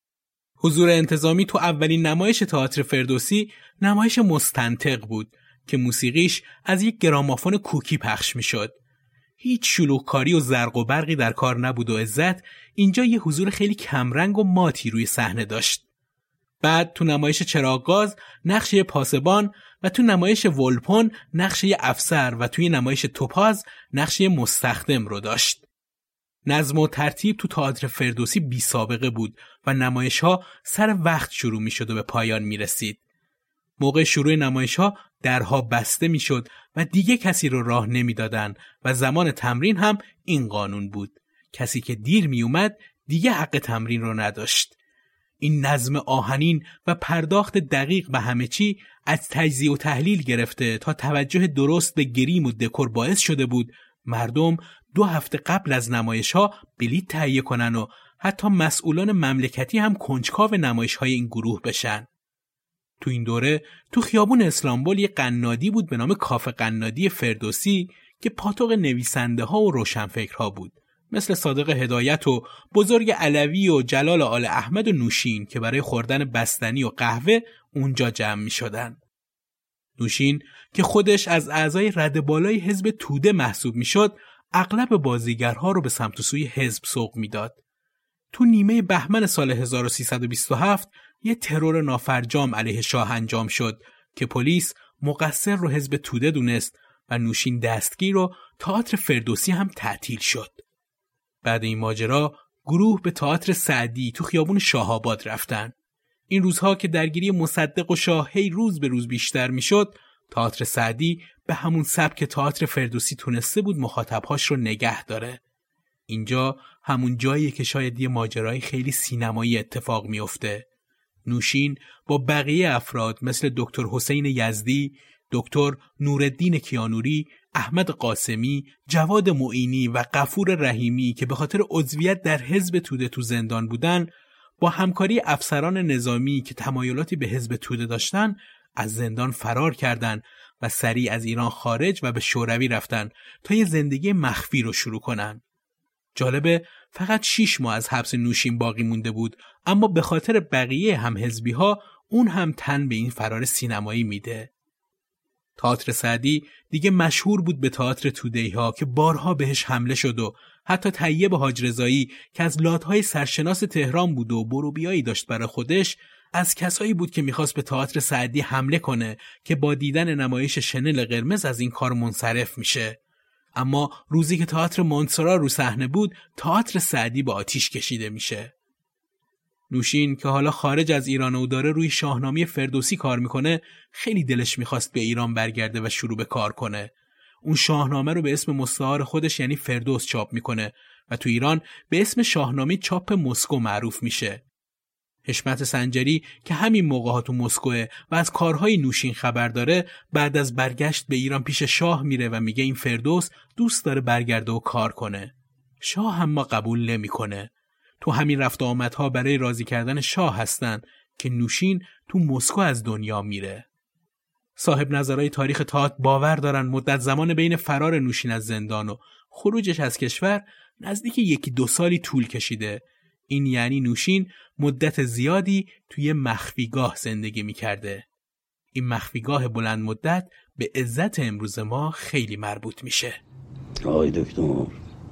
حضور انتظامی تو اولین نمایش تئاتر فردوسی نمایش مستنطق بود که موسیقیش از یک گرامافون کوکی پخش می شد. هیچ شلوغکاری و زرق و برقی در کار نبود و عزت اینجا یه حضور خیلی کمرنگ و ماتی روی صحنه داشت. بعد تو نمایش چراغ‌گاز نقش پاسبان و تو نمایش ولپون نقش افسر و توی نمایش توپاز نقش مستخدم رو داشت. نظم و ترتیب تو تئاتر فردوسی بی سابقه بود و نمایش‌ها سر وقت شروع می‌شد و به پایان می‌رسید. موقع شروع نمایش‌ها درها بسته می‌شد و دیگه کسی رو راه نمی‌دادن و زمان تمرین هم این قانون بود. کسی که دیر می‌اومد دیگه حق تمرین رو نداشت. این نظم آهنین و پرداخت دقیق به همه چی از تجزیه و تحلیل گرفته تا توجه درست به گریم و دکور باعث شده بود مردم 2 هفته قبل از نمایش‌ها بلیط تهیه کنن و حتی مسئولان مملکتی هم کنجکاو نمایش‌های این گروه بشن. تو این دوره تو خیابون اسلامبول یه قنادی بود به نام کافه قنادی فردوسی که پاتوق نویسنده‌ها و روشنفکرها بود، مثل صادق هدایت و بزرگ علوی و جلال آل احمد و نوشین که برای خوردن بستنی و قهوه اونجا جمع می شدن. نوشین که خودش از اعضای رده بالای حزب توده محسوب می شد، اغلب بازیگرها رو به سمت و سوی حزب سوق می داد. تو نیمه بهمن سال 1327 یه ترور نافرجام علیه شاه انجام شد که پلیس مقصر رو حزب توده دونست و نوشین دستگیر رو تئاتر فردوسی هم تعطیل شد. بعد این ماجرا گروه به تئاتر سعدی تو خیابون شاه‌آباد رفتن. این روزها که درگیری مصدق و شاه هی روز به روز بیشتر میشد، تئاتر سعدی به همون سبک تئاتر فردوسی تونسته بود مخاطبهاش رو نگه داره. اینجا همون جاییه که شاید یه ماجرای خیلی سینمایی اتفاق میفته. نوشین با بقیه افراد مثل دکتر حسین یزدی، دکتر نورالدین کیانوری، احمد قاسمی، جواد معینی و غفور رحیمی که به خاطر عضویت در حزب توده تو زندان بودن، با همکاری افسران نظامی که تمایلاتی به حزب توده داشتن از زندان فرار کردند و سریع از ایران خارج و به شوروی رفتن تا یه زندگی مخفی رو شروع کنن. جالبه فقط 6 ماه از حبس نوشین باقی مونده بود، اما به خاطر بقیه هم حزبی ها اون هم تن به این فرار سینمایی میده. تئاتر سعدی دیگه مشهور بود به تئاتر توده‌ای ها که بارها بهش حمله شد و حتی طیب حاج رضایی که از لات‌های سرشناس تهران بود و بروبیایی داشت برای خودش، از کسایی بود که میخواست به تئاتر سعدی حمله کنه که با دیدن نمایش شنل قرمز از این کار منصرف میشه. اما روزی که تئاتر مونتسورا رو صحنه بود، تئاتر سعدی با آتیش کشیده میشه. نوشین که حالا خارج از ایران و داره روی شاهنامه فردوسی کار میکنه، خیلی دلش میخواست به ایران برگرده و شروع به کار کنه. اون شاهنامه رو به اسم مستعار خودش یعنی فردوس چاپ میکنه و تو ایران به اسم شاهنامه چاپ مسکو معروف میشه. حشمت سنجری که همین موقع‌ها تو مسکوه و از کارهای نوشین خبر داره، بعد از برگشت به ایران پیش شاه میره و میگه این فردوس دوست داره برگرده و کار کنه. شاه هم ما قبول نمیکنه. تو همین رفت و آمدها برای راضی کردن شاه هستن که نوشین تو مسکو از دنیا میره. صاحب نظرهای تاریخ تئاتر باور دارن مدت زمان بین فرار نوشین از زندان و خروجش از کشور نزدیک 1-2 سالی طول کشیده. این یعنی نوشین مدت زیادی توی مخفیگاه زندگی میکرده. این مخفیگاه بلند مدت به عزت امروز ما خیلی مربوط میشه. آقای دکتر،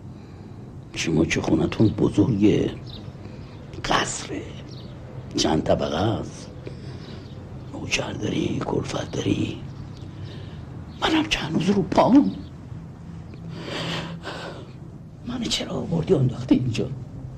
شما که خونتون بزرگه، قصره، چند طبقه است، نوکر داری، کلفت داری، منم که هنوز رو پام، من چرا آوردی انداخته اینجا؟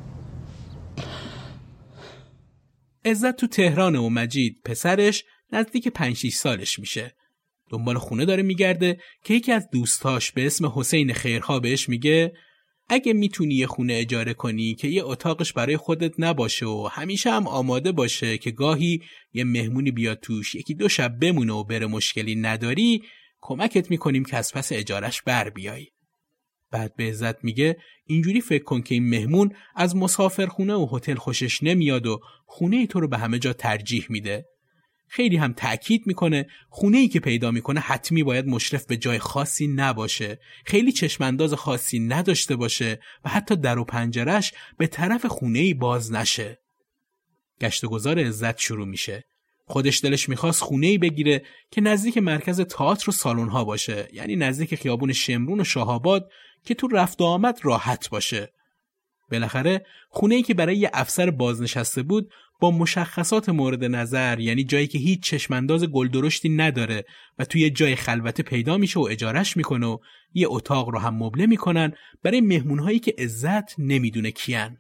عزت تو تهرانه و مجید پسرش نزدیک 5-6 سالش میشه. دنبال خونه داره میگرده که یکی از دوستاش به اسم حسین خیرخواه بهش میگه اگه میتونی یه خونه اجاره کنی که یه اتاقش برای خودت نباشه و همیشه هم آماده باشه که گاهی یه مهمونی بیاد توش 1-2 شب بمونه و بره مشکلی نداری، کمکت میکنیم که از پس اجارش بر بیای. بعد به عزت میگه اینجوری فکر کن که این مهمون از مسافرخونه و هتل خوشش نمیاد و خونه تو رو به همه جا ترجیح میده. خیلی هم تأکید میکنه خونه‌ای که پیدا میکنه حتمی باید مشرف به جای خاصی نباشه، خیلی چشمانداز خاصی نداشته باشه و حتی در و پنجرش به طرف خونه‌ای باز نشه. گشت و گذار عزت شروع میشه. خودش دلش میخواست خونه‌ای بگیره که نزدیک مرکز تئاتر و سالن‌ها باشه، یعنی نزدیک خیابون شمرون و شاه‌آباد که تو رفت و آمد راحت باشه. بالاخره خونه‌ای که برای یه افسر بازنشسته بود با مشخصات مورد نظر، یعنی جایی که هیچ چشمانداز گلدرشتی نداره و توی جای خلوته پیدا میشه و اجارش میکنه و یه اتاق رو هم مبله میکنن برای مهمونهایی که عزت نمیدونه کیان.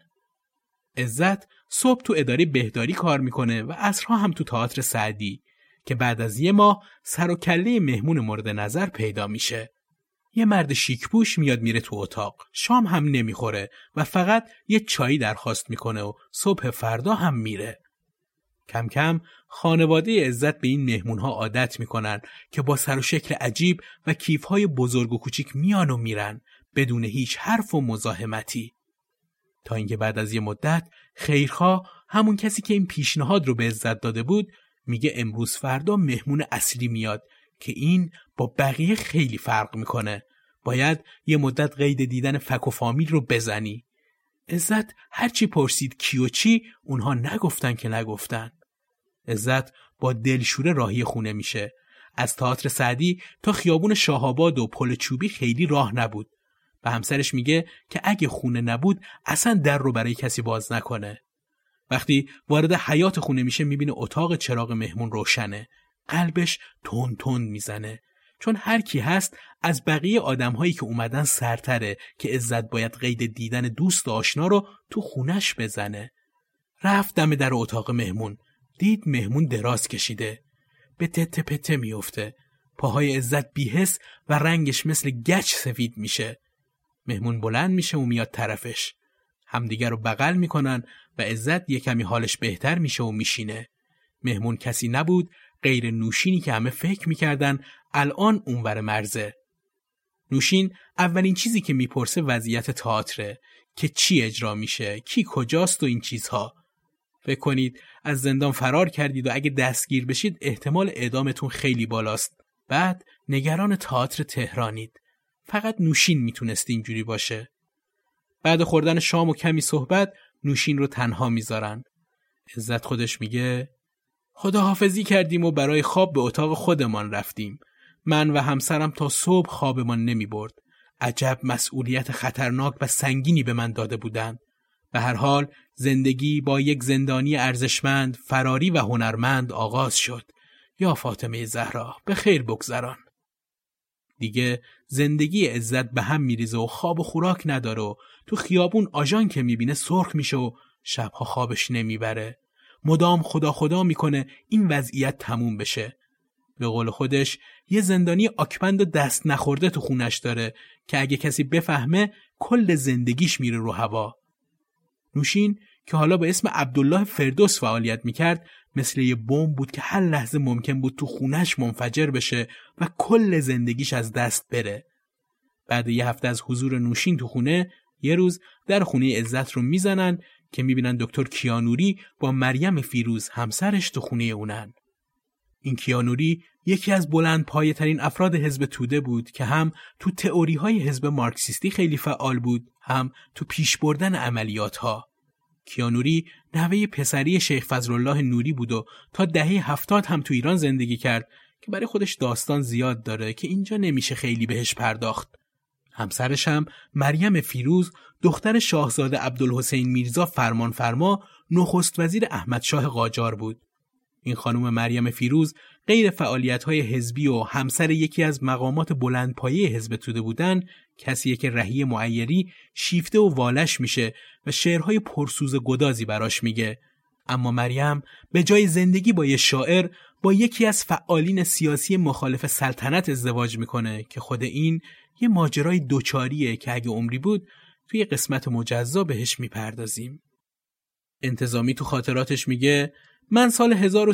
عزت صبح تو اداره بهداری کار میکنه و عصرها هم تو تئاتر سعدی که بعد از 1 ماه سر و کله مهمون مورد نظر پیدا میشه. یه مرد شیکپوش میاد میره تو اتاق، شام هم نمیخوره و فقط یه چایی درخواست میکنه و صبح فردا هم میره. کم کم خانواده عزت به این مهمونها عادت میکنن که با سر و شکل عجیب و کیفهای بزرگ و کوچیک میان و میرن بدون هیچ حرف و مزاحمتی. تا اینکه بعد از یه مدت خیرخواه، همون کسی که این پیشنهاد رو به عزت داده بود، میگه امروز فردا مهمون اصلی میاد که این با بقیه خیلی فرق میکنه. باید یه مدت قید دیدن فک و فامیل رو بزنی. عزت هرچی پرسید کی و چی، اونها نگفتن که نگفتن. عزت با دلشوره راهی خونه میشه. از تئاتر سعدی تا خیابون شاه‌آباد و پل چوبی خیلی راه نبود. و همسرش میگه که اگه خونه نبود اصلا در رو برای کسی باز نکنه. وقتی وارد حیاط خونه میشه میبینه اتاق چراغ مهمون روشنه. قلبش تون تون میزنه. چون هر کی هست از بقیه آدم‌هایی که اومدن سرتره که عزت باید قید دیدن دوست و آشنا رو تو خونش بزنه. رفت دم در اتاق مهمون، دید مهمون دراز کشیده، به تته پته میفته، پاهای عزت بی‌حس و رنگش مثل گچ سفید میشه. مهمون بلند میشه و میاد طرفش، همدیگر رو بغل میکنن و عزت یه کمی حالش بهتر میشه و میشینه. مهمون کسی نبود غیر نوشینی که همه فکر میکردن الان اونور مرزه. نوشین اولین چیزی که میپرسه وضعیت تئاتره، که چی اجرا میشه، کی کجاست و این چیزها. فکر کنید از زندان فرار کردید و اگه دستگیر بشید احتمال اعدامتون خیلی بالاست. بعد نگران تئاتر تهرانید. فقط نوشین میتونست اینجوری باشه. بعد خوردن شام و کمی صحبت نوشین رو تنها میذارن. عزت خودش میگه خداحافظی کردیم و برای خواب به اتاق خودمان رفتیم. من و همسرم تا صبح خوابمان نمی برد. عجب مسئولیت خطرناک و سنگینی به من داده بودند. به هر حال زندگی با یک زندانی ارزشمند، فراری و هنرمند آغاز شد. یا فاطمه زهرا به خیر بگذران. دیگه زندگی عزت به هم میریزه و خواب و خوراک نداره و تو خیابون آژان که میبینه سرخ میشه و شبها خوابش نمیبره. مدام خدا خدا میکنه این وضعیت تموم بشه. به قول خودش یه زندانی آکبند و دست نخورده تو خونش داره که اگه کسی بفهمه کل زندگیش میره رو هوا. نوشین که حالا به اسم عبدالله فردوس فعالیت میکرد مثل یه بمب بود که هر لحظه ممکن بود تو خونش منفجر بشه و کل زندگیش از دست بره. بعد یه هفته از حضور نوشین تو خونه، یه روز در خونه عزت رو میزنن که میبینن دکتر کیانوری با مریم فیروز همسرش تو خونه اونن. این کیانوری یکی از بلند پایه ترین افراد حزب توده بود که هم تو تئوری های حزب مارکسیستی خیلی فعال بود، هم تو پیش بردن عملیات ها. کیانوری نوه پسری شیخ فضلالله نوری بود و تا دهه 70 هم تو ایران زندگی کرد که برای خودش داستان زیاد داره که اینجا نمیشه خیلی بهش پرداخت. همسرش هم مریم فیروز دختر شاهزاده عبدالحسین میرزا فرمانفرما نخست وزیر احمد شاه قاجار بود. این خانم مریم فیروز غیر فعالیت‌های حزبی و همسر یکی از مقامات بلندپایه حزب توده بودن، کسیه که رهی معیری شیفته و والش میشه و شعرهای پرسوز گدازی براش میگه. اما مریم به جای زندگی با یه شاعر با یکی از فعالین سیاسی مخالف سلطنت ازدواج میکنه که خود این یه ماجرای دوچاریه که اگه عمری بود توی قسمت مجزا بهش میپردازیم. انتظامی تو خاطراتش میگه من سال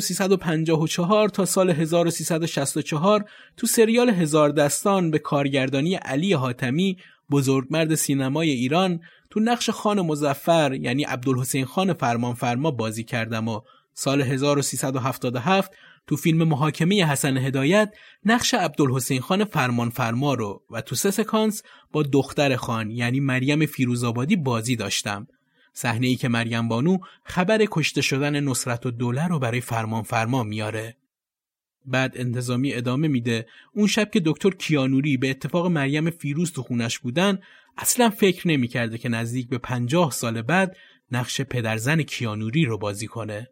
1354 تا سال 1364 تو سریال هزار دستان به کارگردانی علی حاتمی بزرگمرد سینمای ایران تو نقش خان مظفر یعنی عبدالحسین خان فرمانفرما بازی کردم و سال 1377 تو فیلم محاکمه حسن هدایت نقش عبدالحسین خان فرمانفرما رو و تو 3 سکانس با دختر خان یعنی مریم فیروزآبادی بازی داشتم. صحنه‌ای که مریم بانو خبر کشته شدن نصرتالدوله رو برای فرمانفرما میاره. بعد انتظامی ادامه میده اون شب که دکتر کیانوری به اتفاق مریم فیروز تو خونش بودن اصلا فکر نمی‌کرده که نزدیک به 50 سال بعد نقش پدرزن کیانوری رو بازی کنه.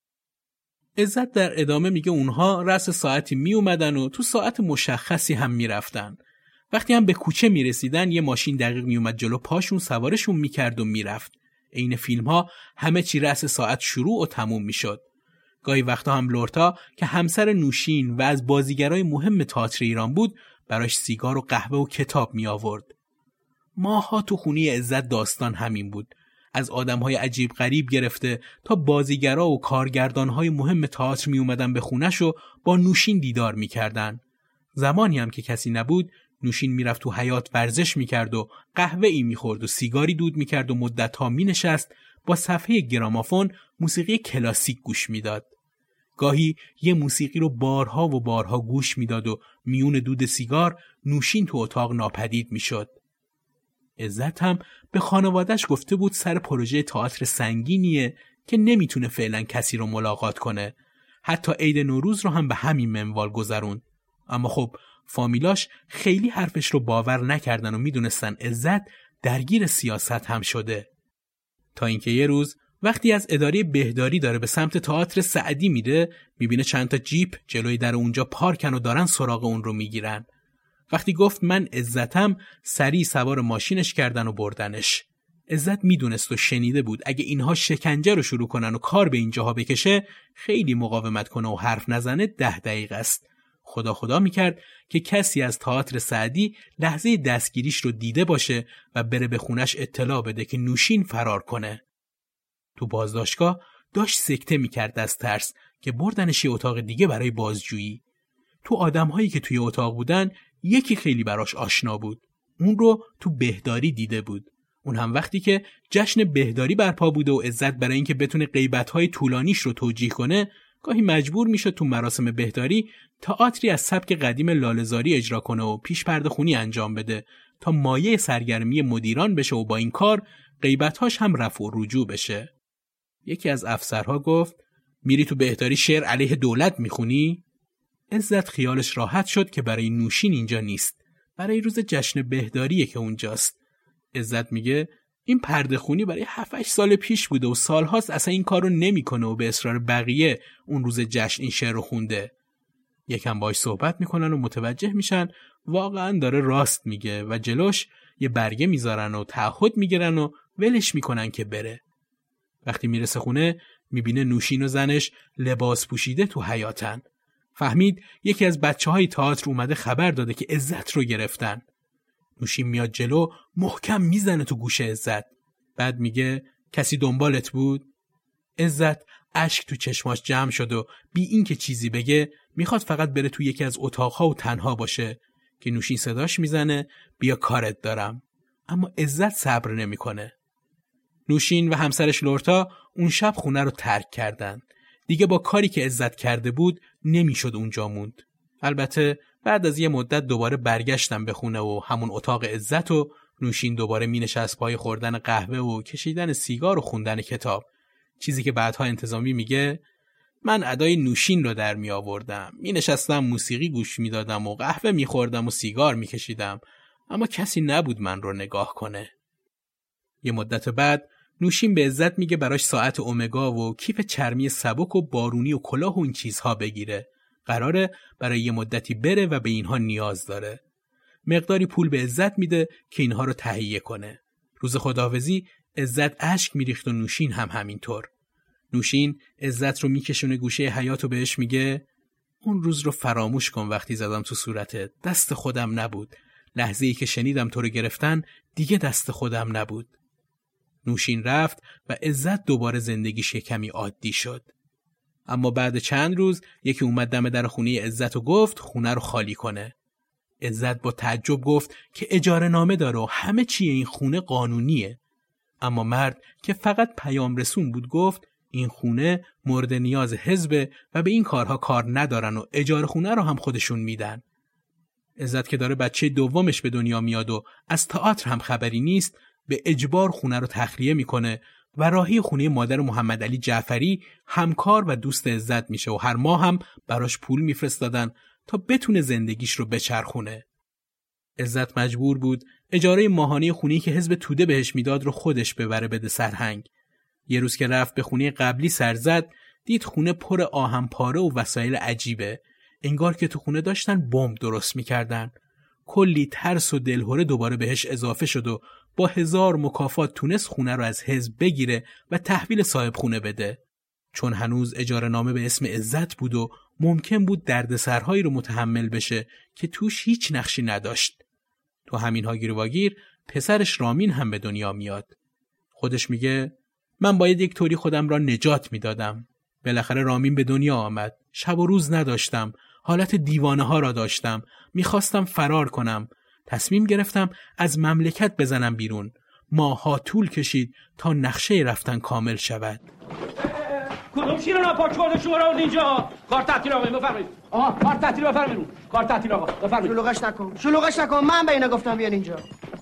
عزت در ادامه میگه اونها رأس ساعتی می اومدن و تو ساعت مشخصی هم میرفتن. وقتی هم به کوچه میرسیدن یه ماشین دقیق میومد جلو پاشون سوارشون میکرد و میرفت. عین فیلم ها همه چی رأس ساعت شروع و تموم میشد. گاهی وقتا هم لورتا که همسر نوشین و از بازیگرای مهم تئاتر ایران بود براش سیگار و قهوه و کتاب می آورد. ماها تو خونه عزت داستان همین بود. از آدم‌های عجیب غریب گرفته تا بازیگرا و کارگردان‌های مهم تئاتر می اومدن به خونش و با نوشین دیدار می‌کردن. زمانی هم که کسی نبود، نوشین میرفت تو حیاط ورزش می‌کرد و قهوه‌ای می‌خورد و سیگاری دود می‌کرد و مدت‌ها می‌نشست با صفحه گرامافون موسیقی کلاسیک گوش می‌داد. گاهی یه موسیقی رو بارها و بارها گوش می‌داد و میون دود سیگار نوشین تو اتاق ناپدید می‌شد. عزت هم به خانواده‌اش گفته بود سر پروژه تئاتر سنگینیه که نمیتونه فعلا کسی رو ملاقات کنه. حتی عید نوروز رو هم به همین منوال گذروند. اما خب فامیلاش خیلی حرفش رو باور نکردن و میدونستن عزت درگیر سیاست هم شده. تا اینکه یه روز وقتی از اداره بهداری داره به سمت تئاتر سعدی میره، میبینه چند تا جیپ جلوی در اونجا پارکن و دارن سراغ اون رو میگیرن. وقتی گفت من عزتم، سریع سوار ماشینش کردن و بردنش. عزت میدونست و شنیده بود اگه اینها شکنجه رو شروع کنن و کار به اینجاها بکشه، خیلی مقاومت کنه و حرف نزنه 10 دقیقه است. خدا میکرد که کسی از تئاتر سعدی لحظه دستگیریش رو دیده باشه و بره به خونش اطلاع بده که نوشین فرار کنه. تو بازداشتگاه داشت سکته میکرد از ترس که بردنش یه اتاق دیگه برای بازجویی. تو آدم‌هایی که توی اتاق بودن یکی خیلی براش آشنا بود. اون رو تو بهداری دیده بود. اون هم وقتی که جشن بهداری برپا بوده و عزت برای اینکه بتونه غیبت‌های طولانیش رو توجیه کنه، گاهی مجبور میشه تو مراسم بهداری تئاتری از سبک قدیم لاله‌زاری اجرا کنه و پیش پرده خونی انجام بده تا مایه سرگرمی مدیران بشه و با این کار غیبت‌هاش هم رفع و رجوع بشه. یکی از افسرها گفت میری تو بهداری شعر علیه دولت میخونی؟ عزت خیالش راحت شد که برای نوشین اینجا نیست، برای روز جشن بهداریه که اونجاست. عزت میگه این پرده خونی برای 7-8 سال پیش بوده و سالهاست اصلا این کارو نمیکنه و به اصرار بقیه اون روز جشن این شعر رو خونده. یکم باهاش صحبت میکنن و متوجه میشن واقعا داره راست میگه و جلوش یه برگه میذارن و تعهد میگیرن و ولش میکنن که بره. وقتی میرسه خونه میبینه نوشین و زنش لباس پوشیده تو حیاطن. فهمید یکی از بچه‌های تئاتر اومده خبر داده که عزت رو گرفتن. نوشین میاد جلو، محکم میزنه تو گوش عزت. بعد میگه کسی دنبالت بود؟ عزت اشک تو چشماش جمع شد و بی این که چیزی بگه میخواد فقط بره تو یکی از اتاقها و تنها باشه که نوشین صداش میزنه بیا کارت دارم. اما عزت صبر نمیکنه. نوشین و همسرش لورتا اون شب خونه رو ترک کردن. دیگه با کاری که عزت کرده بود نمیشد اونجا موند. البته بعد از یه مدت دوباره برگشتن به خونه و همون اتاق عزت و نوشین دوباره می نشست پای خوردن قهوه و کشیدن سیگار و خوندن کتاب. چیزی که بعدها انتظامی میگه من ادای نوشین رو در می آوردم. می نشستم موسیقی گوش می دادم و قهوه می خوردم و سیگار می کشیدم. اما کسی نبود من رو نگاه کنه. یه مدت بعد نوشین به عزت میگه براش ساعت اومگا و کیف چرمی سبک و بارونی و کلاه و این چیزها بگیره. قراره برای یه مدتی بره و به اینها نیاز داره. مقداری پول به عزت میده که اینها رو تهیه کنه. روز خداحافظی عزت اشک میریخت و نوشین هم همینطور. نوشین عزت رو میکشونه گوشه حیاط و بهش میگه اون روز رو فراموش کن وقتی زدم تو صورتت. دست خودم نبود. لحظه‌ای که شنیدم تو رو گرفتن دیگه دست خودم نبود. نوشین رفت و عزت دوباره زندگیش کمی عادی شد. اما بعد چند روز یکی اومد دم در خونه عزت و گفت خونه رو خالی کنه. عزت با تعجب گفت که اجاره نامه داره و همه چی این خونه قانونیه. اما مرد که فقط پیام رسون بود گفت این خونه مورد نیاز حزبه و به این کارها کار ندارن و اجاره خونه رو هم خودشون میدن. عزت که داره بچه دومش به دنیا میاد و از تئاتر هم خبری نیست، به اجبار خونه رو تخلیه میکنه و راهی خونه مادر محمد علی جعفری همکار و دوست عزت میشه و هر ماه هم براش پول میفرستادن تا بتونه زندگیش رو بچرخونه. عزت مجبور بود اجاره ماهانه خونه‌ای که حزب توده بهش میداد رو خودش ببره بده سرهنگ. یه روز که رفت به خونه قبلی سر زد، دید خونه پر آهن پاره و وسایل عجیبه. انگار که تو خونه داشتن بمب درست میکردن. کلی ترس و دلهره دوباره بهش اضافه شد و با 1000 مکافات تونست خونه رو از حزب بگیره و تحویل صاحب خونه بده. چون هنوز اجاره نامه به اسم عزت بود و ممکن بود دردسرهایی رو متحمل بشه که توش هیچ نقشی نداشت. تو همین هاگیر و واگیر پسرش رامین هم به دنیا میاد. خودش میگه من باید یک طوری خودم را نجات میدادم. بالاخره رامین به دنیا آمد. شب و روز نداشتم. حالت دیوانه ها را داشتم. میخواستم فرار کنم. تصمیم گرفتم از مملکت بزنم بیرون. ماها طول کشید تا نقشه رفتن کامل شود. کدوم شیران آپا چورد شما رو اینجا؟ کار تعطیل آقا بفرمایید. آها کار تعطیل بفرمایید. کار تعطیل آقا بفرمایید. شلوغش نکن. من به اینا گفتم بیان اینجا.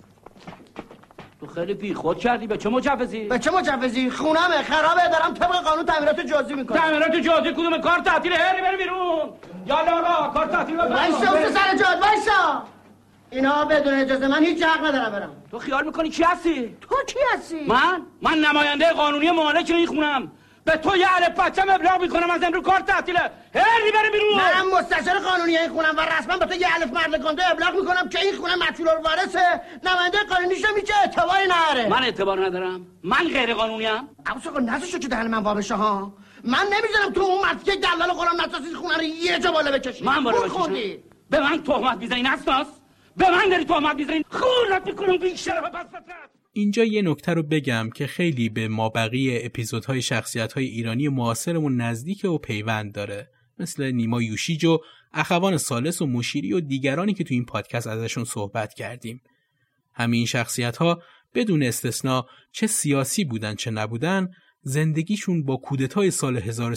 تو خیلی بیخود کردی. به چه مجوزی؟ خونمه خرابه، دارم طبق قانون تعمیرات جزئی میکنم. تعمیرات جزئی کدوم؟ کار تعطیل. هری بری بیرون. یالا آقا کار تعطیل بفرمایید. وایسا سر جاد وایسا. اینا بدون اجازه من هیچ حق ندارم برم. تو خیال میکنی کی هستی؟ تو کی هستی؟ من نماینده قانونی مالک این خونم. به تو یه الف بچم ابلاغ میکنم از امروز کار تعطیله. هری بریم بیرون. من مستشار قانونی این خونم و رسما به تو یه الف مردگانده ابلاغ میکنم که این خونه مطلوب الوارثه. نماینده قانونیش میشه اعتباری نداره. من اعتبار ندارم. من غیر قانونی ام. آقا نذاشو که دهن من وا بشه ها. من نمیذارم تو اون مرد که دلال غلام نساسی خونه رو یه جا بالا بکشی. من بالا بکشم. به من تهمت میزنی نساس؟ به من داری تهمت میزنی؟ خونت میکنم بی شرف بس فطرت. اینجا یه نکته رو بگم که خیلی به مابقی اپیزودهای شخصیت‌های ایرانی معاصرمون نزدیک و پیوند داره، مثل نیما یوشیج و اخوان ثالث و مشیری و دیگرانی که تو این پادکست ازشون صحبت کردیم. همین شخصیت‌ها بدون استثنا چه سیاسی بودن چه نبودن، زندگیشون با کودتای سال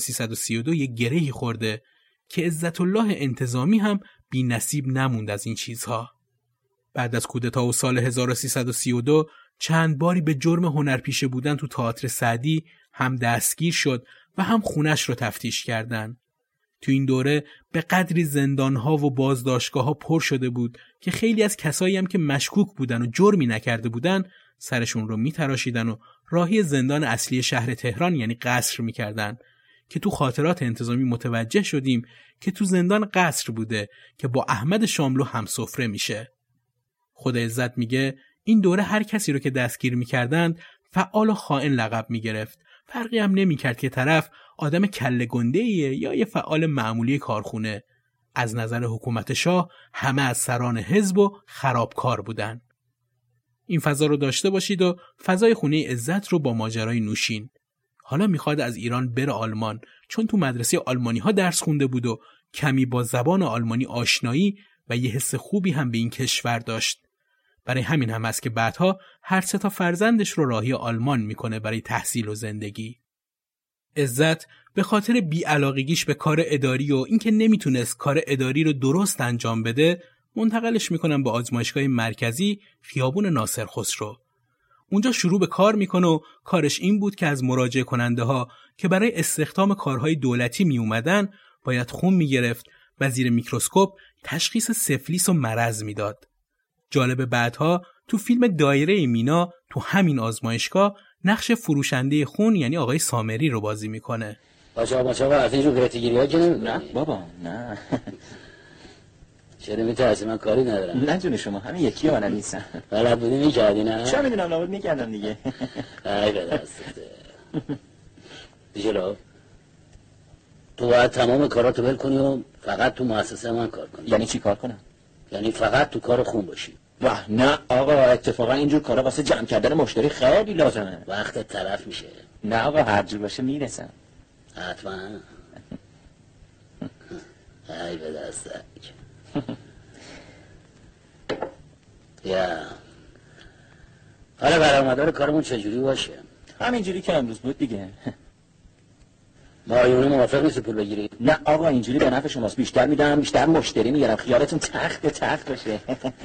1332 یه گرهی خورده که عزت الله انتظامی هم بی نصیب نموند از این چیزها. بعد از کودتا و سال 1332 چند باری به جرم هنرپیشه بودن تو تئاتر سعدی هم دستگیر شد و هم خونش رو تفتیش کردن. تو این دوره به قدری زندانها و بازداشتگاه‌ها پر شده بود که خیلی از کسایی هم که مشکوک بودن و جرمی نکرده بودن سرشون رو میتراشیدن و راهی زندان اصلی شهر تهران یعنی قصر میکردن که تو خاطرات انتظامی متوجه شدیم که تو زندان قصر بوده که با احمد شاملو هم سفره میشه. خود عزت میگه این دوره هر کسی رو که دستگیر میکردند فعال و خائن لقب میگرفت. فرقی هم نمیکرد که طرف آدم کله گنده‌ایه یا یه فعال معمولی کارخونه. از نظر حکومت شاه همه از سران حزب و خرابکار بودن. این فضا رو داشته باشید و فضای خونه عزت رو با ماجرای نوشین. حالا میخواد از ایران بره آلمان چون تو مدرسه آلمانی ها درس خونده بود و کمی با زبان آلمانی آشنایی و یه حس خوبی هم به این کشور داشت. برای همین هم است که بعدها هر سه تا فرزندش رو راهی آلمان میکنه برای تحصیل و زندگی. عزت به خاطر بی‌علاقگیش به کار اداری و اینکه نمیتونست کار اداری رو درست انجام بده منتقلش میکنن به آزمایشگاه مرکزی خیابون ناصر خسرو. اونجا شروع به کار میکنه و کارش این بود که از مراجعه کننده ها که برای استخدام کارهای دولتی می اومدن باید خون میگرفت و زیر میکروسکوپ تشخیص سفلیس و مرض میداد. جالب بعدها تو فیلم دایره مینا تو همین آزمایشگاه نقش فروشنده خون یعنی آقای سامری رو بازی میکنه. باشه از اینجور گرفتگیری ها که نه بابا نه. چرا میترسی؟ من کاری ندارم. نه جون شما همین یکی آنم نیستم. بلد بودی میکردی نه؟ چه میدونم لابد میکردم دیگه. ای به دستته دیجلو تو باید تمام کاراتو ول کنی و فقط تو مؤسسه من کار کنی. یعنی چی کار کنم؟ یعنی فقط تو کار خون باشی. واه نه آقا اتفاقا اینجور کارا واسه جمع کردن مشتری خیلی لازمه. وقت طرف میشه. نه آقا هر جور باشه میرسم. حتما. ای به دستک. یا حالا برآمدار کارمون چجوری باشه؟ همینجوری که امروز بود دیگه. مایونه موافق نیست پول بگیری؟ نه آقا اینجوری به نفع شماست. بیشتر میدم بیشتر مشتری میگیرم خیالتون تخت باشه.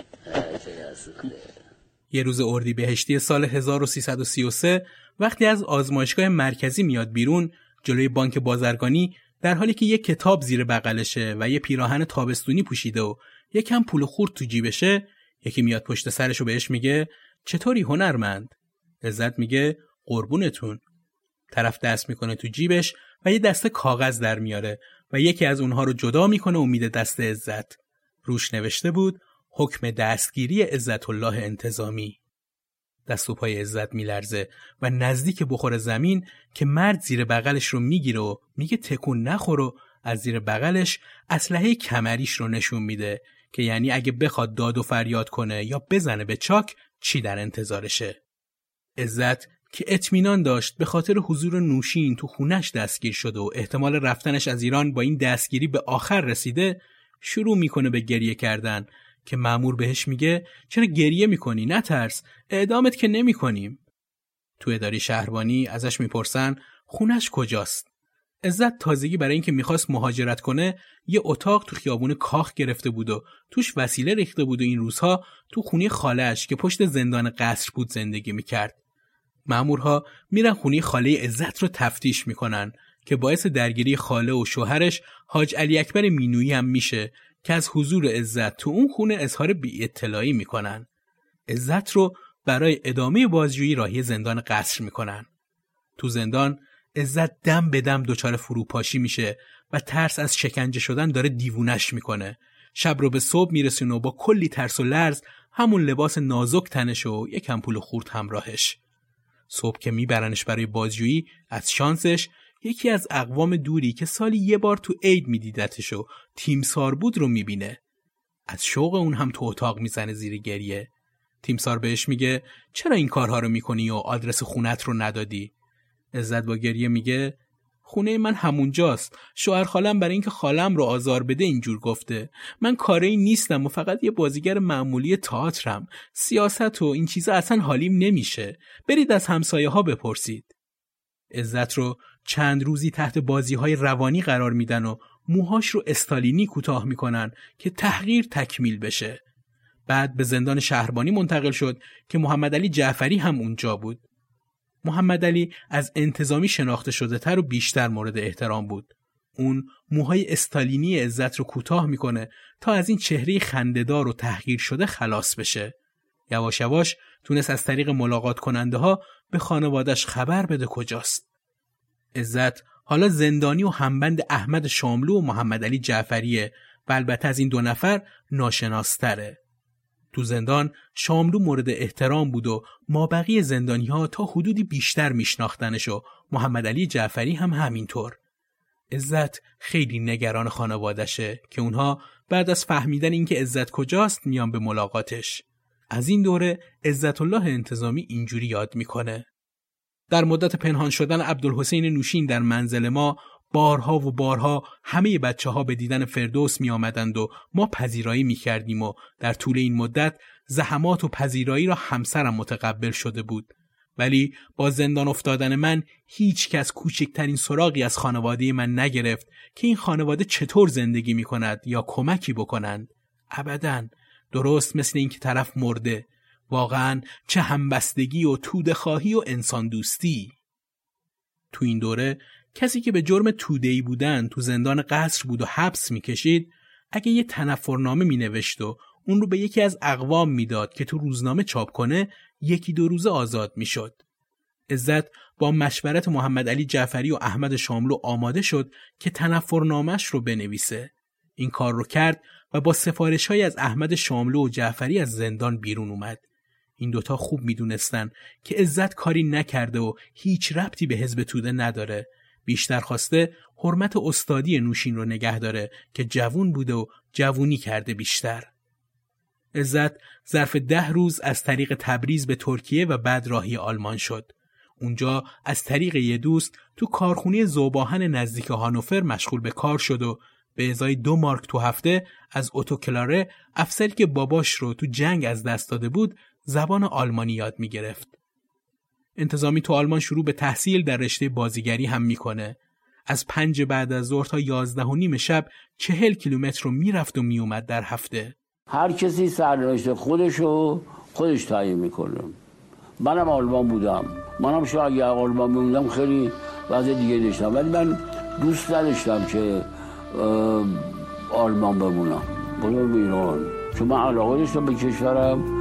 یه روز اردیبهشتی سال 1333 وقتی از آزمایشگاه مرکزی میاد بیرون جلوی بانک بازرگانی در حالی که یک کتاب زیر بغلشه و یه پیراهن تابستونی پوشیده و یکم پول خورد تو جیبشه یکی میاد پشت سرش و بهش میگه چطوری هنرمند؟ عزت میگه قربونتون. طرف دست میکنه تو جیبش و یه دسته کاغذ در میاره و یکی از اونها رو جدا میکنه و میده دست عزت. روش نوشته بود حکم دستگیری عزت الله انتظامی. دست و پای عزت میلرزه و نزدیک بخور زمین که مرد زیر بغلش رو میگیره و میگه تکون نخور و از زیر بغلش اسلحه کمریش رو نشون میده که یعنی اگه بخواد داد و فریاد کنه یا بزنه به چاک چی در انتظارشه. عزت که اطمینان داشت به خاطر حضور نوشین تو خونش دستگیر شده و احتمال رفتنش از ایران با این دستگیری به آخر رسیده شروع میکنه به گریه کردن که مأمور بهش میگه چرا گریه میکنی؟ نترس، اعدامت که نمیکنیم. تو اداره شهربانی ازش میپرسن خونش کجاست؟ عزت تازگی برای اینکه میخواست مهاجرت کنه یه اتاق تو خیابون کاخ گرفته بود و توش وسیله ریخته بود و این روزها تو خونه خاله‌اش که پشت زندان قصر بود زندگی میکرد. مأمورها میرن خونه خاله عزت رو تفتیش میکنن که باعث درگیری خاله و شوهرش حاج علی اکبر مینویی هم میشه که از حضور عزت تو اون خونه اظهار بی اطلاعی میکنن. عزت رو برای ادامه بازجویی راهی زندان قصر میکنن. تو زندان عزت دم به دم دچار فروپاشی میشه و ترس از شکنجه شدن داره دیوونش میکنه. شب رو به صبح میرسونه و با کلی ترس و لرز همون لباس نازک تنش و یک امپول خورد همراهش. صبح که میبرنش برای بازجویی، از شانسش یکی از اقوام دوری که سالی یه بار تو عید میدیدتش و تیمسار بود رو میبینه. از شوق اون هم تو اتاق میزنه زیر گریه. تیمسار بهش میگه چرا این کارها رو میکنی و آدرس خونت رو ندادی؟ عزت با گریه میگه خونه من همونجاست. شوهر خالم برای اینکه خالم رو آزار بده اینجور گفته. من کاری نیستم و فقط یه بازیگر معمولی تئاترم. سیاست و این چیزا اصلا حالیم نمیشه. برید از همسایه ها بپرسید. عزت رو چند روزی تحت بازی‌های روانی قرار میدن و موهاش رو استالینی کوتاه میکنن که تحقیر تکمیل بشه. بعد به زندان شهربانی منتقل شد که محمد علی جعفری هم اونجا بود. محمد علی از انتظامی شناخته شده تر و بیشتر مورد احترام بود. اون موهای استالینی عزت رو کوتاه میکنه تا از این چهره خنده‌دار و تحقیر شده خلاص بشه. یواش یواش تونست از طریق ملاقات کننده ها به خانوادش خبر بده کجاست. عزت حالا زندانی و همبند احمد شاملو و محمد علی جعفریه و البته از این دو نفر ناشناستره. تو زندان شاملو مورد احترام بود و مابقی زندانی ها تا حدودی بیشتر میشناختنش و محمد علی جعفری هم همینطور. عزت خیلی نگران خانوادشه که اونها بعد از فهمیدن اینکه عزت کجاست میان به ملاقاتش. از این دوره عزت الله انتظامی اینجوری یاد میکنه: در مدت پنهان شدن عبدالحسین نوشین در منزل ما بارها و بارها همه بچه‌ها به دیدن فردوس می آمدند و ما پذیرایی می کردیم و در طول این مدت زحمات و پذیرایی را همسرم متقبل شده بود. ولی با زندان افتادن من هیچ کس کوچکترین سراغی از خانواده من نگرفت که این خانواده چطور زندگی می کند یا کمکی بکنند. ابداً. درست مثل این که طرف مرده. واقعاً چه همبستگی و توده‌خواهی و انسان دوستی. تو این دوره کسی که به جرم توده‌ای بودن تو زندان قصر بود و حبس میکشید، اگه یه تنفرنامه مینوشت و اون رو به یکی از اقوام میداد که تو روزنامه چاپ کنه، یکی دو روزه آزاد میشد. عزت با مشورت محمد علی جعفری و احمد شاملو آماده شد که تنفرنامه‌اش رو بنویسه. این کار رو کرد و با سفارش‌های از احمد شاملو و جعفری از زندان بیرون اومد. این دوتا خوب میدونستن که عزت کاری نکرده و هیچ ربطی به حزب توده نداره. بیشتر خواسته حرمت استادی نوشین رو نگه داره که جوون بوده و جوونی کرده بیشتر. عزت ظرف 10 روز از طریق تبریز به ترکیه و بعد راهی آلمان شد. اونجا از طریق یه دوست تو کارخونه ذوباهن نزدیک هانوفر مشغول به کار شد و به ازای 2 مارک تو هفته از اوتوکلاره، افسری که باباش رو تو جنگ از دست داده بود، زبان آلمانی یاد می گرفت. انتظامی تو آلمان شروع به تحصیل در رشته بازیگری هم میکنه. از 5 بعد از ظهر تا 11:30 شب 40 کیلومتر رو میرفت و میومد در هفته. هر کسی سرنوشت خودش تعیین میکنه. منم آلمان بودم. منم شاید اگه آلمان بودم خیلی وضع دیگه داشتم، ولی من دوست نداشتم که آلمان بمونم. برم ایران. چون من علاقه داشتم به کشورم.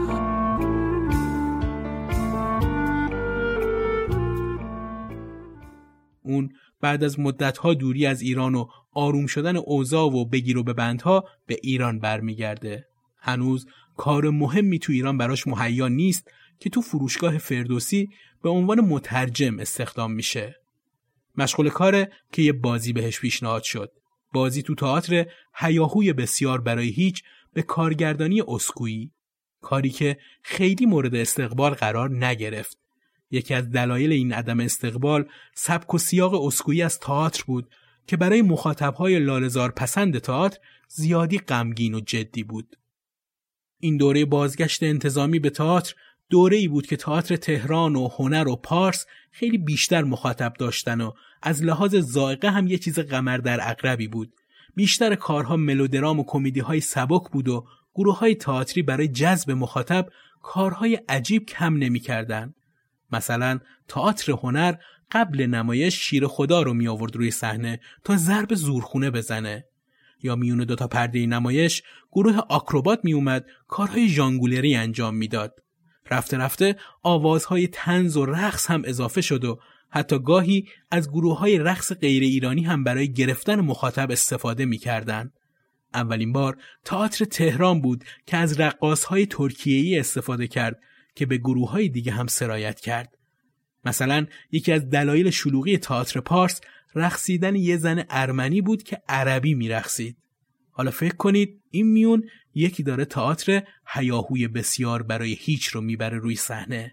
اون بعد از مدت‌ها دوری از ایران و آروم شدن اوضاع و بگیر و ببندها به ایران برمیگرده. هنوز کار مهمی تو ایران براش مهیا نیست که تو فروشگاه فردوسی به عنوان مترجم استخدام میشه. مشغول کاره که یه بازی بهش پیشنهاد شد. بازی تو تئاتر هیاهوی بسیار برای هیچ به کارگردانی اسکویی. کاری که خیلی مورد استقبال قرار نگرفت. یکی از دلایل این عدم استقبال سبک و سیاق اسکویی از تئاتر بود که برای مخاطبهای لاله‌زار پسند تئاتر زیادی غمگین و جدی بود. این دوره بازگشت انتظامی به تئاتر دوره‌ای بود که تئاتر تهران و هنر و پارس خیلی بیشتر مخاطب داشتن و از لحاظ ذائقه هم یه چیز قمر در عقربی بود. بیشتر کارها ملودرام و کمدی‌های سبک بود و گروه‌های تئاتری برای جذب مخاطب کارهای عجیب کم نمی‌کردن. مثلا تئاتر هنر قبل نمایش شیر خدا رو می آورد روی صحنه تا ضرب زورخونه بزنه. یا میون دوتا پرده نمایش گروه آکروبات می اومد کارهای ژانگولری انجام میداد. رفته رفته آوازهای طنز و رقص هم اضافه شد و حتی گاهی از گروههای رقص غیر ایرانی هم برای گرفتن مخاطب استفاده می‌کردند. اولین بار تئاتر تهران بود که از رقاصهای ترکیه‌ای استفاده کرد که به گروههای دیگه هم سرایت کرد. مثلا یکی از دلایل شلوغی تئاتر پارس رقصیدن یه زن ارمنی بود که عربی می‌رقصید. حالا فکر کنید این میون یکی داره تئاتر هیاهوی بسیار برای هیچ رو میبره روی صحنه.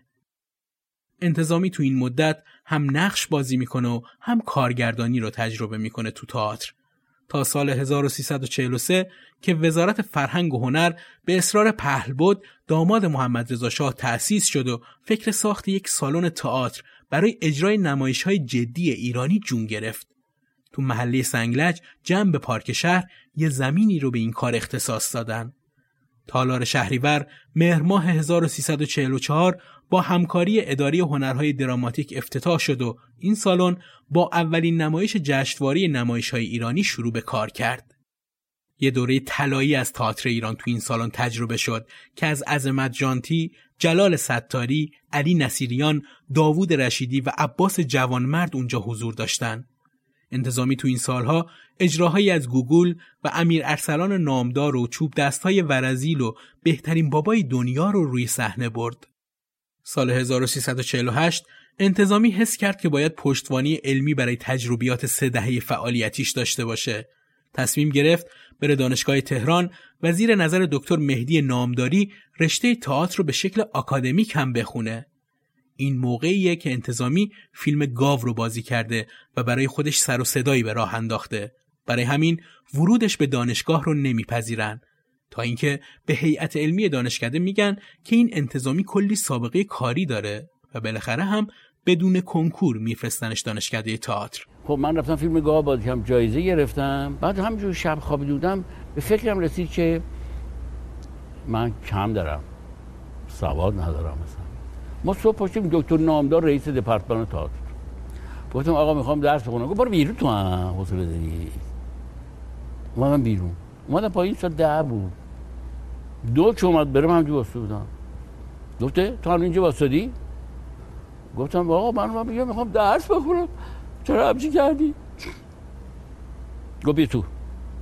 انتظامی تو این مدت هم نقش بازی میکنه و هم کارگردانی رو تجربه میکنه تو تئاتر تا سال 1343 که وزارت فرهنگ و هنر به اصرار پهلبد داماد محمد رضا شاه تأسیس شد و فکر ساخت یک سالن تئاتر برای اجرای نمایش‌های جدی ایرانی جون گرفت. تو محله سنگلج جنب پارک شهر یه زمینی رو به این کار اختصاص دادن. تالار شهریور مهر ماه 1344 با همکاری اداره هنرهای دراماتیک افتتاح شد و این سالن با اولین نمایش جشنواره نمایش‌های ایرانی شروع به کار کرد. یه دوره طلایی از تئاتر ایران تو این سالن تجربه شد که از عظمت جانتی، جلال ستاری، علی نصیریان، داوود رشیدی و عباس جوانمرد اونجا حضور داشتن. انتظامی تو این سالها اجراهایی از گوگل و امیر ارسلان نامدار و چوب دستهای ورزیل و بهترین بابای دنیا رو روی صحنه برد. سال 1348 انتظامی حس کرد که باید پشتوانی علمی برای تجربیات 3 دهه فعالیتیش داشته باشه. تصمیم گرفت بره دانشگاه تهران و زیر نظر دکتر مهدی نامداری رشته تئاتر رو به شکل آکادمیک هم بخونه. این موقعیه که انتظامی فیلم گاو رو بازی کرده و برای خودش سر و صدایی به راه انداخته. برای همین ورودش به دانشگاه رو نمیپذیرن تا اینکه به هیئت علمی دانشکده میگن که این انتظامی کلی سابقه کاری داره و بالاخره هم بدون کنکور میفرستنش دانشکده تئاتر. خب من رفتم فیلم گاو بازی کردم، جایزه گرفتم. بعد همینجور شب خوابیده بودم به فکرم رسید که من کم دارم، سواد ندارم. مثلا ما صبح پاشتیم دکتر نامدار رئیس دپارتمان تئاتر، گفتم آقا میخوام درس بخونم. گفت برو بیرون، تو هم حوصله داری؟ اومدم بیرون، اومدم پایین ساعت 10 بود. 2 که اومد برم همجور واسه بودم. گفته تو هم اینجا واسدی؟ گفتم آقا من میخوام درس بخونم. چرا همچی کردی؟ گفت بیا تو.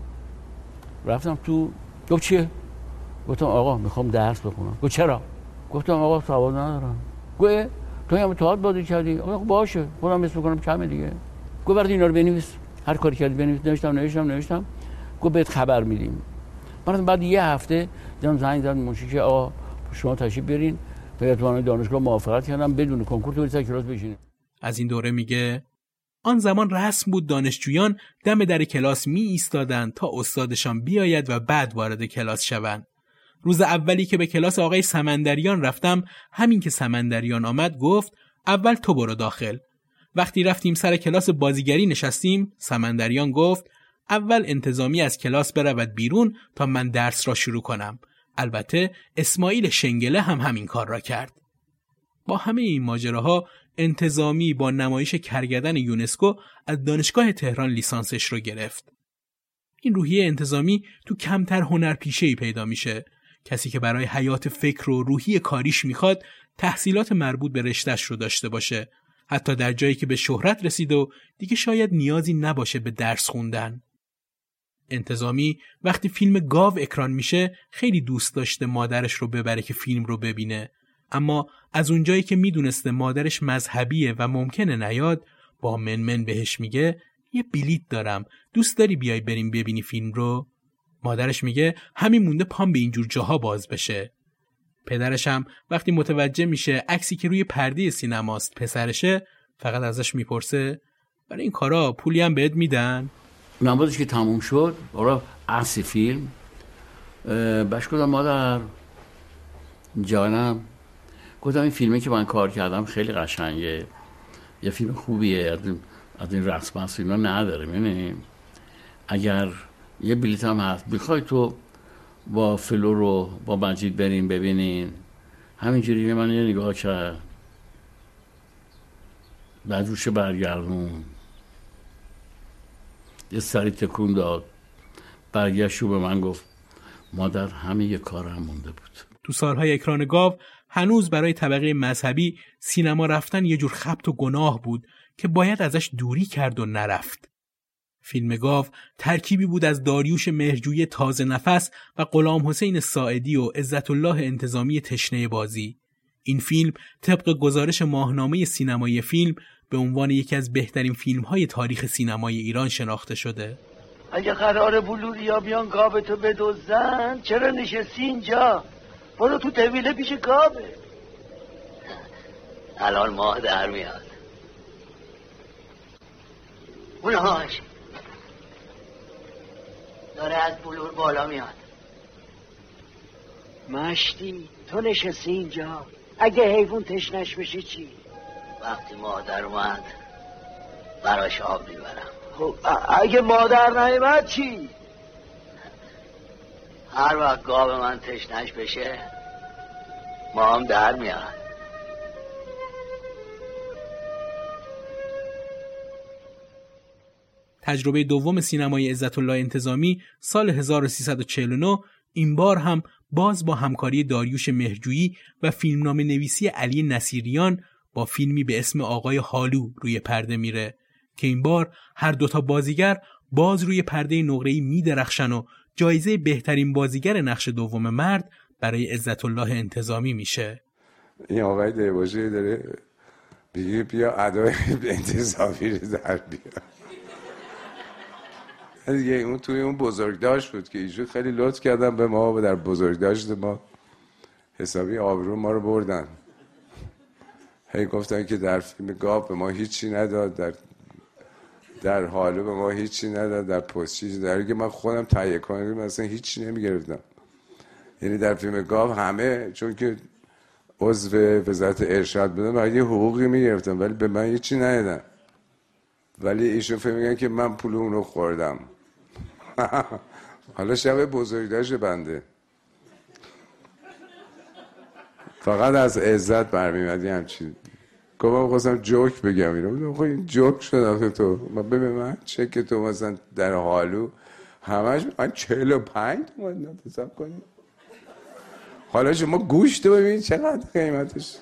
رفتم تو. گفت چیه؟ گفتم آقا میخوام درس بخونم. گفت چرا؟ گفتم آقا سواد ندارم. گفت تو هم تئاتر بازی کردی؟ آقا باشه خودم اسم بکنم کمه دیگه. گفت برات اینا رو بنویس، هر کاری کردی بنویس. نوشتم. گفت بهت خبر میدیم. بعد یه هفته دیدم زنگ زد منشی که آقا شما تشریف برین هیئت دانشگاه موافقت کردم بدون کنکور تو کلاس بشینید. از این دوره میگه آن زمان رسم بود دانشجویان دم در کلاس می ایستادند تا استادشان بیاید و بعد وارد کلاس شوند. روز اولی که به کلاس آقای سمندریان رفتم، همین که سمندریان آمد گفت اول تو برو داخل. وقتی رفتیم سر کلاس بازیگری نشستیم، سمندریان گفت اول انتظامی از کلاس برود بیرون تا من درس را شروع کنم. البته اسماعیل شنگله هم همین کار را کرد. با همه این ماجراها انتظامی با نمایش کرگدن یونسکو از دانشگاه تهران لیسانسش رو گرفت. این روحیه انتظامی تو کمتر هنرپیشه‌ای پیدا میشه. کسی که برای حیات فکر و روحی کاریش میخواد تحصیلات مربوط به رشته‌اش رو داشته باشه، حتی در جایی که به شهرت رسید و دیگه شاید نیازی نباشه به درس خوندن. انتظامی وقتی فیلم گاو اکران میشه خیلی دوست داشته مادرش رو ببره که فیلم رو ببینه، اما از اونجایی که میدونسته مادرش مذهبیه و ممکنه نیاد، با منمن بهش میگه یه بلیت دارم، دوست داری بیای بریم ببینی فیلم رو؟ مادرش میگه همین مونده پام به اینجور جاها باز بشه. پدرش هم وقتی متوجه میشه عکسی که روی پرده سینماست پسرشه، فقط ازش میپرسه برای این کارا پولی هم بهت میدن؟ نمازش که تموم شد برای عکس فیلم بهش گفتم مادر جانم، گفتم این فیلمی که من کار کردم خیلی قشنگه، یه فیلم خوبیه، از این رقص بحث اینا نداره، می‌بینی اگر یه بلیط هم هست بخوای تو با فلو رو با مجید بریم ببینین. همینجوری من یه نگاه کرد، بعد روش برگردون، یه سری تکون داد، برگشت و به من گفت مادر همه یه کار هم مونده بود. تو سالهای اکران گاو هنوز برای طبقه مذهبی سینما رفتن یه جور خبط و گناه بود که باید ازش دوری کرد و نرفت. فیلم گاو ترکیبی بود از داریوش مهرجویی تازه نفس و غلام حسین ساعدی و عزت الله انتظامی تشنه بازی. این فیلم طبق گزارش ماهنامه سینمایی فیلم به عنوان یکی از بهترین فیلم‌های تاریخ سینمای ایران شناخته شده. اگه قرار بلوریا بیان گاوتو بدزدن چرا نشستی اینجا؟ برو تو طویله پیش گاوه. الان ماه در میاد. اونهاش داره از بلور بالا میاد. مشتی تو نشستی اینجا، اگه حیوان تشنش بشه چی؟ وقتی مادر اومد براش آب میبرم. خب اگه مادر نیامد چی؟ هر وقت گاو من تشنش بشه ما هم در میاد. تجربه دوم سینمای عزت الله انتظامی سال 1349 این بار هم باز با همکاری داریوش مهرجویی و فیلمنامه نویسی علی نصیریان با فیلمی به اسم آقای حالو روی پرده میره که این بار هر دوتا بازیگر باز روی پرده نقره‌ای میدرخشن و جایزه بهترین بازیگر نقش دوم مرد برای عزت الله انتظامی میشه. این آقای دیواشی داره بیا ادای انتظامی رو در بیا. دیگه اون توی اون بزرگداشت بود که ایشون خیلی لطف کردن به ما و در بزرگداشت ما حسابی آبرو ما رو بردن. هی گفتن که در فیلم گاو به ما هیچی نداد، در حالو به ما هیچی نداد، در پستچی در که من خودم تهیه کنم مثلا هیچی نمیگرفتم. یعنی در فیلم گاو همه چون که عضو وزارت ارشاد بودم و یه حقوقی میگرفتم ولی به من هیچی ندادن. ولی ایشون فکر میگن که من پول اون رو خوردم. حالا شب بزرگداشت بنده فقط از عزت برمیمدی همچین گفتم خواستم جوک بگم اینو. خب این جوک شد آخه تو ببین من چه که تو مثلا در حالو همش من 45 تومن حساب کنیم. حالا شما گوشت ببین چقدر قیمتش،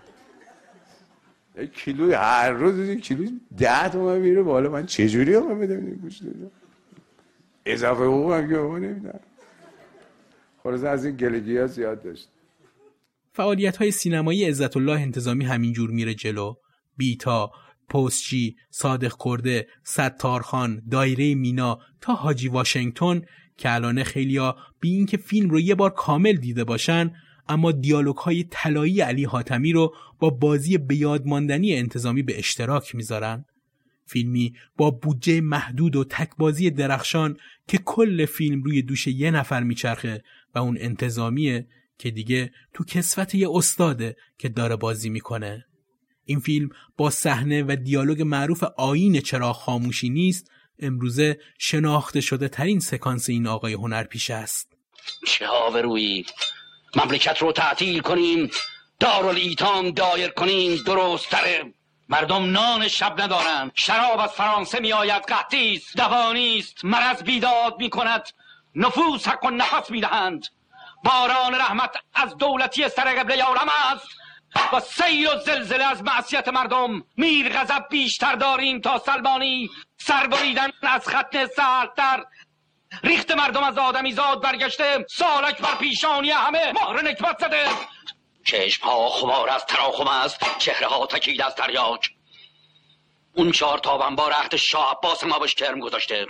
یک کیلو هر روز یک کیلو 10 تومن میره بالا. من چجوری هم بدم این گوشت رو اضافه حقوق هم که بابا نمیدن. خلاص از این گلگی ها زیاد داشت. فعالیت‌های سینمایی عزت الله انتظامی همینجور میره جلو. بیتا، پستچی، صادق کرده، ستارخان، دایره مینا تا حاجی واشنگتن که الان خیلیا بی این که فیلم رو یه بار کامل دیده باشن اما دیالوگ‌های طلایی علی حاتمی رو با بازی بیادماندنی انتظامی به اشتراک میذارن. فیلمی با بودجه محدود و تکبازی درخشان که کل فیلم روی دوش یه نفر میچرخه و اون انتظامیه که دیگه تو کسوت یه استاده که داره بازی میکنه. این فیلم با صحنه و دیالوگ معروف آیین چراغ خاموشی نیست امروزه شناخته شده ترین سکانس این آقای هنرپیشه است. چه آبرویی، مملکت رو تعطیل کنیم، دارالایتام دایر کنیم، درست تره. مردم نان شب ندارند، شراب از فرانسه می آید قحطی است، دوانی است، مرض بیداد می کند، نفوس حق و نفس می دهند. باران رحمت از دولتی سر قبله عالم است و سیل و زلزله از معصیت مردم. میر غضب بیشتر داریم تا سلمانی، سر بریدن از ختن سهلتر. ریخت مردم از آدمی زاد برگشته، سالک بر پیشانی همه مهر نکبت زده. چشم ها خمار از تراخم است، چهره ها تکیل از تریاک. اون 4 تابان بار عهد شاه عباس ما بهش کرم گذاشته.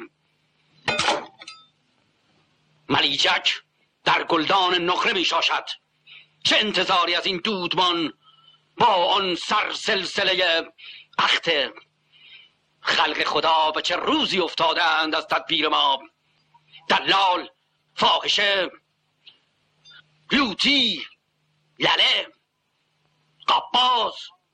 ملیجک در گلدان نخره می شاشد. چه انتظاری از این دودمان با آن سر سلسله اخته. خلق خدا به چه روزی افتادند از تدبیر ما. دلال، فاحشه، لوتی، لله، قباز،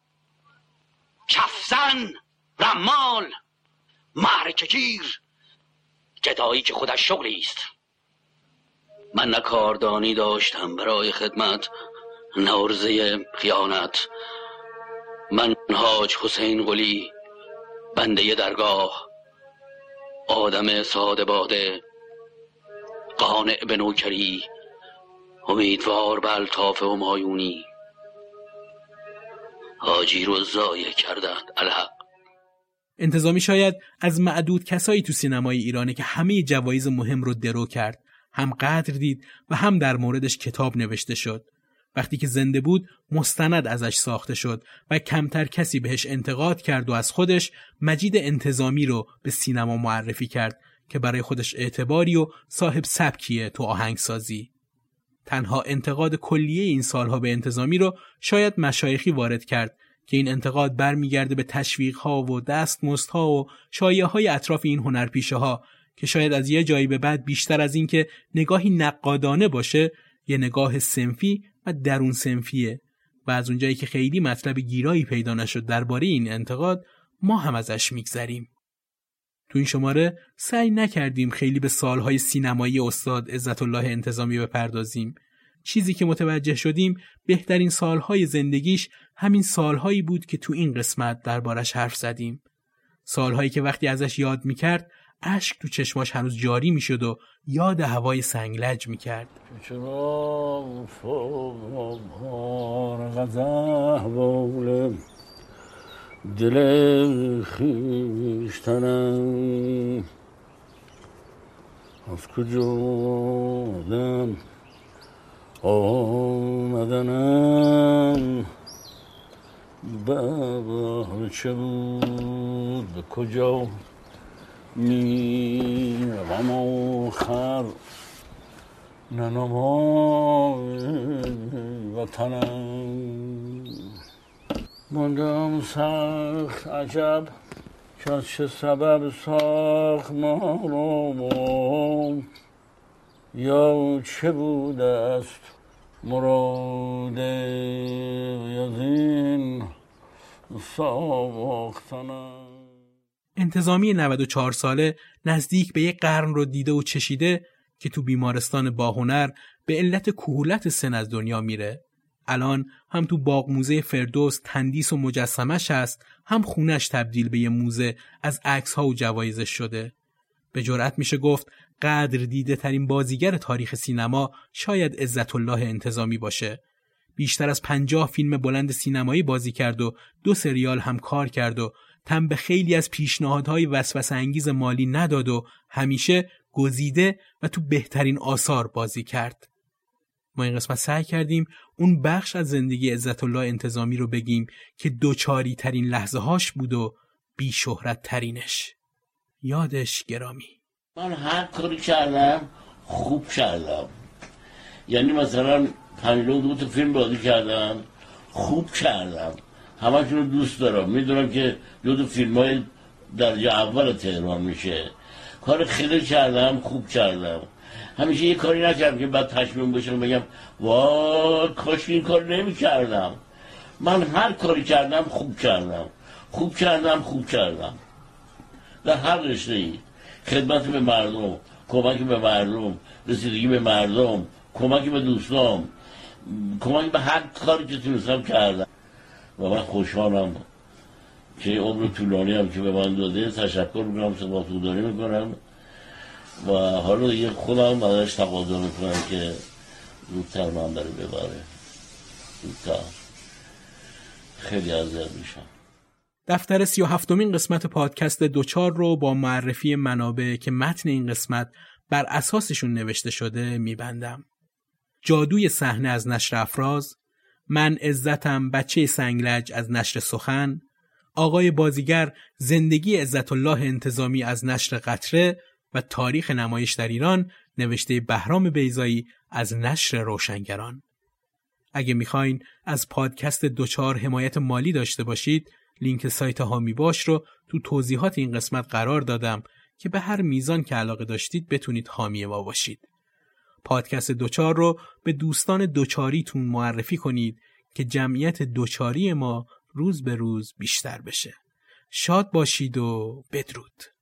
کفزن، رمال، معرکه‌گیر، گدایی که خودش شغلی است. من نه کاردانی داشتم برای خدمت، نه عرضه خیانت. من حاج حسین قلی، بنده درگاه، آدم ساده باده، قانع به نوکری، امیدوار به الطاف همایونی، حاجی رو ضایع کردند الحق. انتظامی شاید از معدود کسایی تو سینمای ایرانه که همه جوایز مهم رو درو کرد، هم قدر دید و هم در موردش کتاب نوشته شد. وقتی که زنده بود مستند ازش ساخته شد و کمتر کسی بهش انتقاد کرد و از خودش مجید انتظامی رو به سینما معرفی کرد که برای خودش اعتباری و صاحب سبکیه تو آهنگسازی. تنها انتقاد کلیه این سالها به انتظامی رو شاید مشایخی وارد کرد که این انتقاد برمیگرده به تشویق‌ها و دستمزدها و شایعه‌های اطراف این هنرپیشه‌ها که شاید از یه جایی به بعد بیشتر از این که نگاهی نقادانه باشه، یه نگاه صنفی و درون صنفیه و از اونجایی که خیلی مطلب گیرایی پیدا نشد درباره این انتقاد، ما هم ازش میگذریم. تو این شماره سعی نکردیم خیلی به سالهای سینمایی استاد عزت‌الله انتظامی بپردازیم. چیزی که متوجه شدیم بهترین سالهای زندگیش همین سالهایی بود که تو این قسمت دربارش حرف زدیم. سالهایی که وقتی ازش یاد میکرد اشک تو چشماش هنوز جاری میشد و یاد هوای سنگلج میکرد. چرا فوق غزه بول دل خیشتنم از کجا آدم آمدنم بابا چه بود به کجا میروم آخر ننمای وطنم ماندم سخت عجب که از چه سبب ساخت ما رو یا چه بوده است مراد از این ساختنم. انتظامی 94 ساله نزدیک به یک قرن رو دیده و چشیده که تو بیمارستان باهنر به علت کهولت سن از دنیا میره. الان هم تو باغ موزه فردوس تندیس و مجسمش هست، هم خونش تبدیل به یه موزه از عکس‌ها و جوایزش شده. به جرئت میشه گفت قدر دیده ترین بازیگر تاریخ سینما شاید عزت‌الله انتظامی باشه. بیشتر از 50 فیلم بلند سینمایی بازی کرد و 2 سریال هم کار کرد و تن به خیلی از پیشنهادهای وسوسه انگیز مالی نداد و همیشه گزیده و تو بهترین آثار بازی کرد. ما این قسمت سعی کردیم اون بخش از زندگی عزت‌الله انتظامی رو بگیم که دوچاری ترین لحظه هاش بود و بی شهرت ترینش. یادش گرامی. من هر کاری کردم خوب کردم. یعنی مثلا 52 تا فیلم بازی کردم، خوب کردم، همشون رو دوست دارم. میدونم که 2 تا فیلم‌های درجه اول تهران میشه. کار خیلی کردم، خوب کردم. همیشه یه کاری نکردم که بعد پشیمون بشم بگم وای کاش این کار نمی‌کردم. من هر کاری کردم خوب کردم، خوب کردم در هر رشته‌ای. خدمت به مردم، کمک به مردم، رسیدگی به مردم، کمک به دوستام، کمک به هر کاری که تونستم کردم و من خوشحالم که عمر طولانی هم که به من داده. تشکر میکنم، سپاسگزاری میکنم و حالا دیگه خودم ازش تقاضا میکنم که زودتر من بره ببره، زودتر. خیلی اذیت میشم. دفتر 37مین قسمت پادکست دوچار رو با معرفی منابع که متن این قسمت بر اساسشون نوشته شده میبندم. جادوی صحنه از نشر افراز، من عزتم بچه سنگلج از نشر سخن، آقای بازیگر زندگی عزت‌الله انتظامی از نشر قطره و تاریخ نمایش در ایران نوشته بهرام بیضایی از نشر روشنگران. اگه میخواین از پادکست دوچار حمایت مالی داشته باشید، لینک سایت هامی باش رو تو توضیحات این قسمت قرار دادم که به هر میزان که علاقه داشتید بتونید حامی ما باشید. پادکست دوچار رو به دوستان دوچاریتون معرفی کنید که جمعیت دوچاری ما روز به روز بیشتر بشه. شاد باشید و بدرود.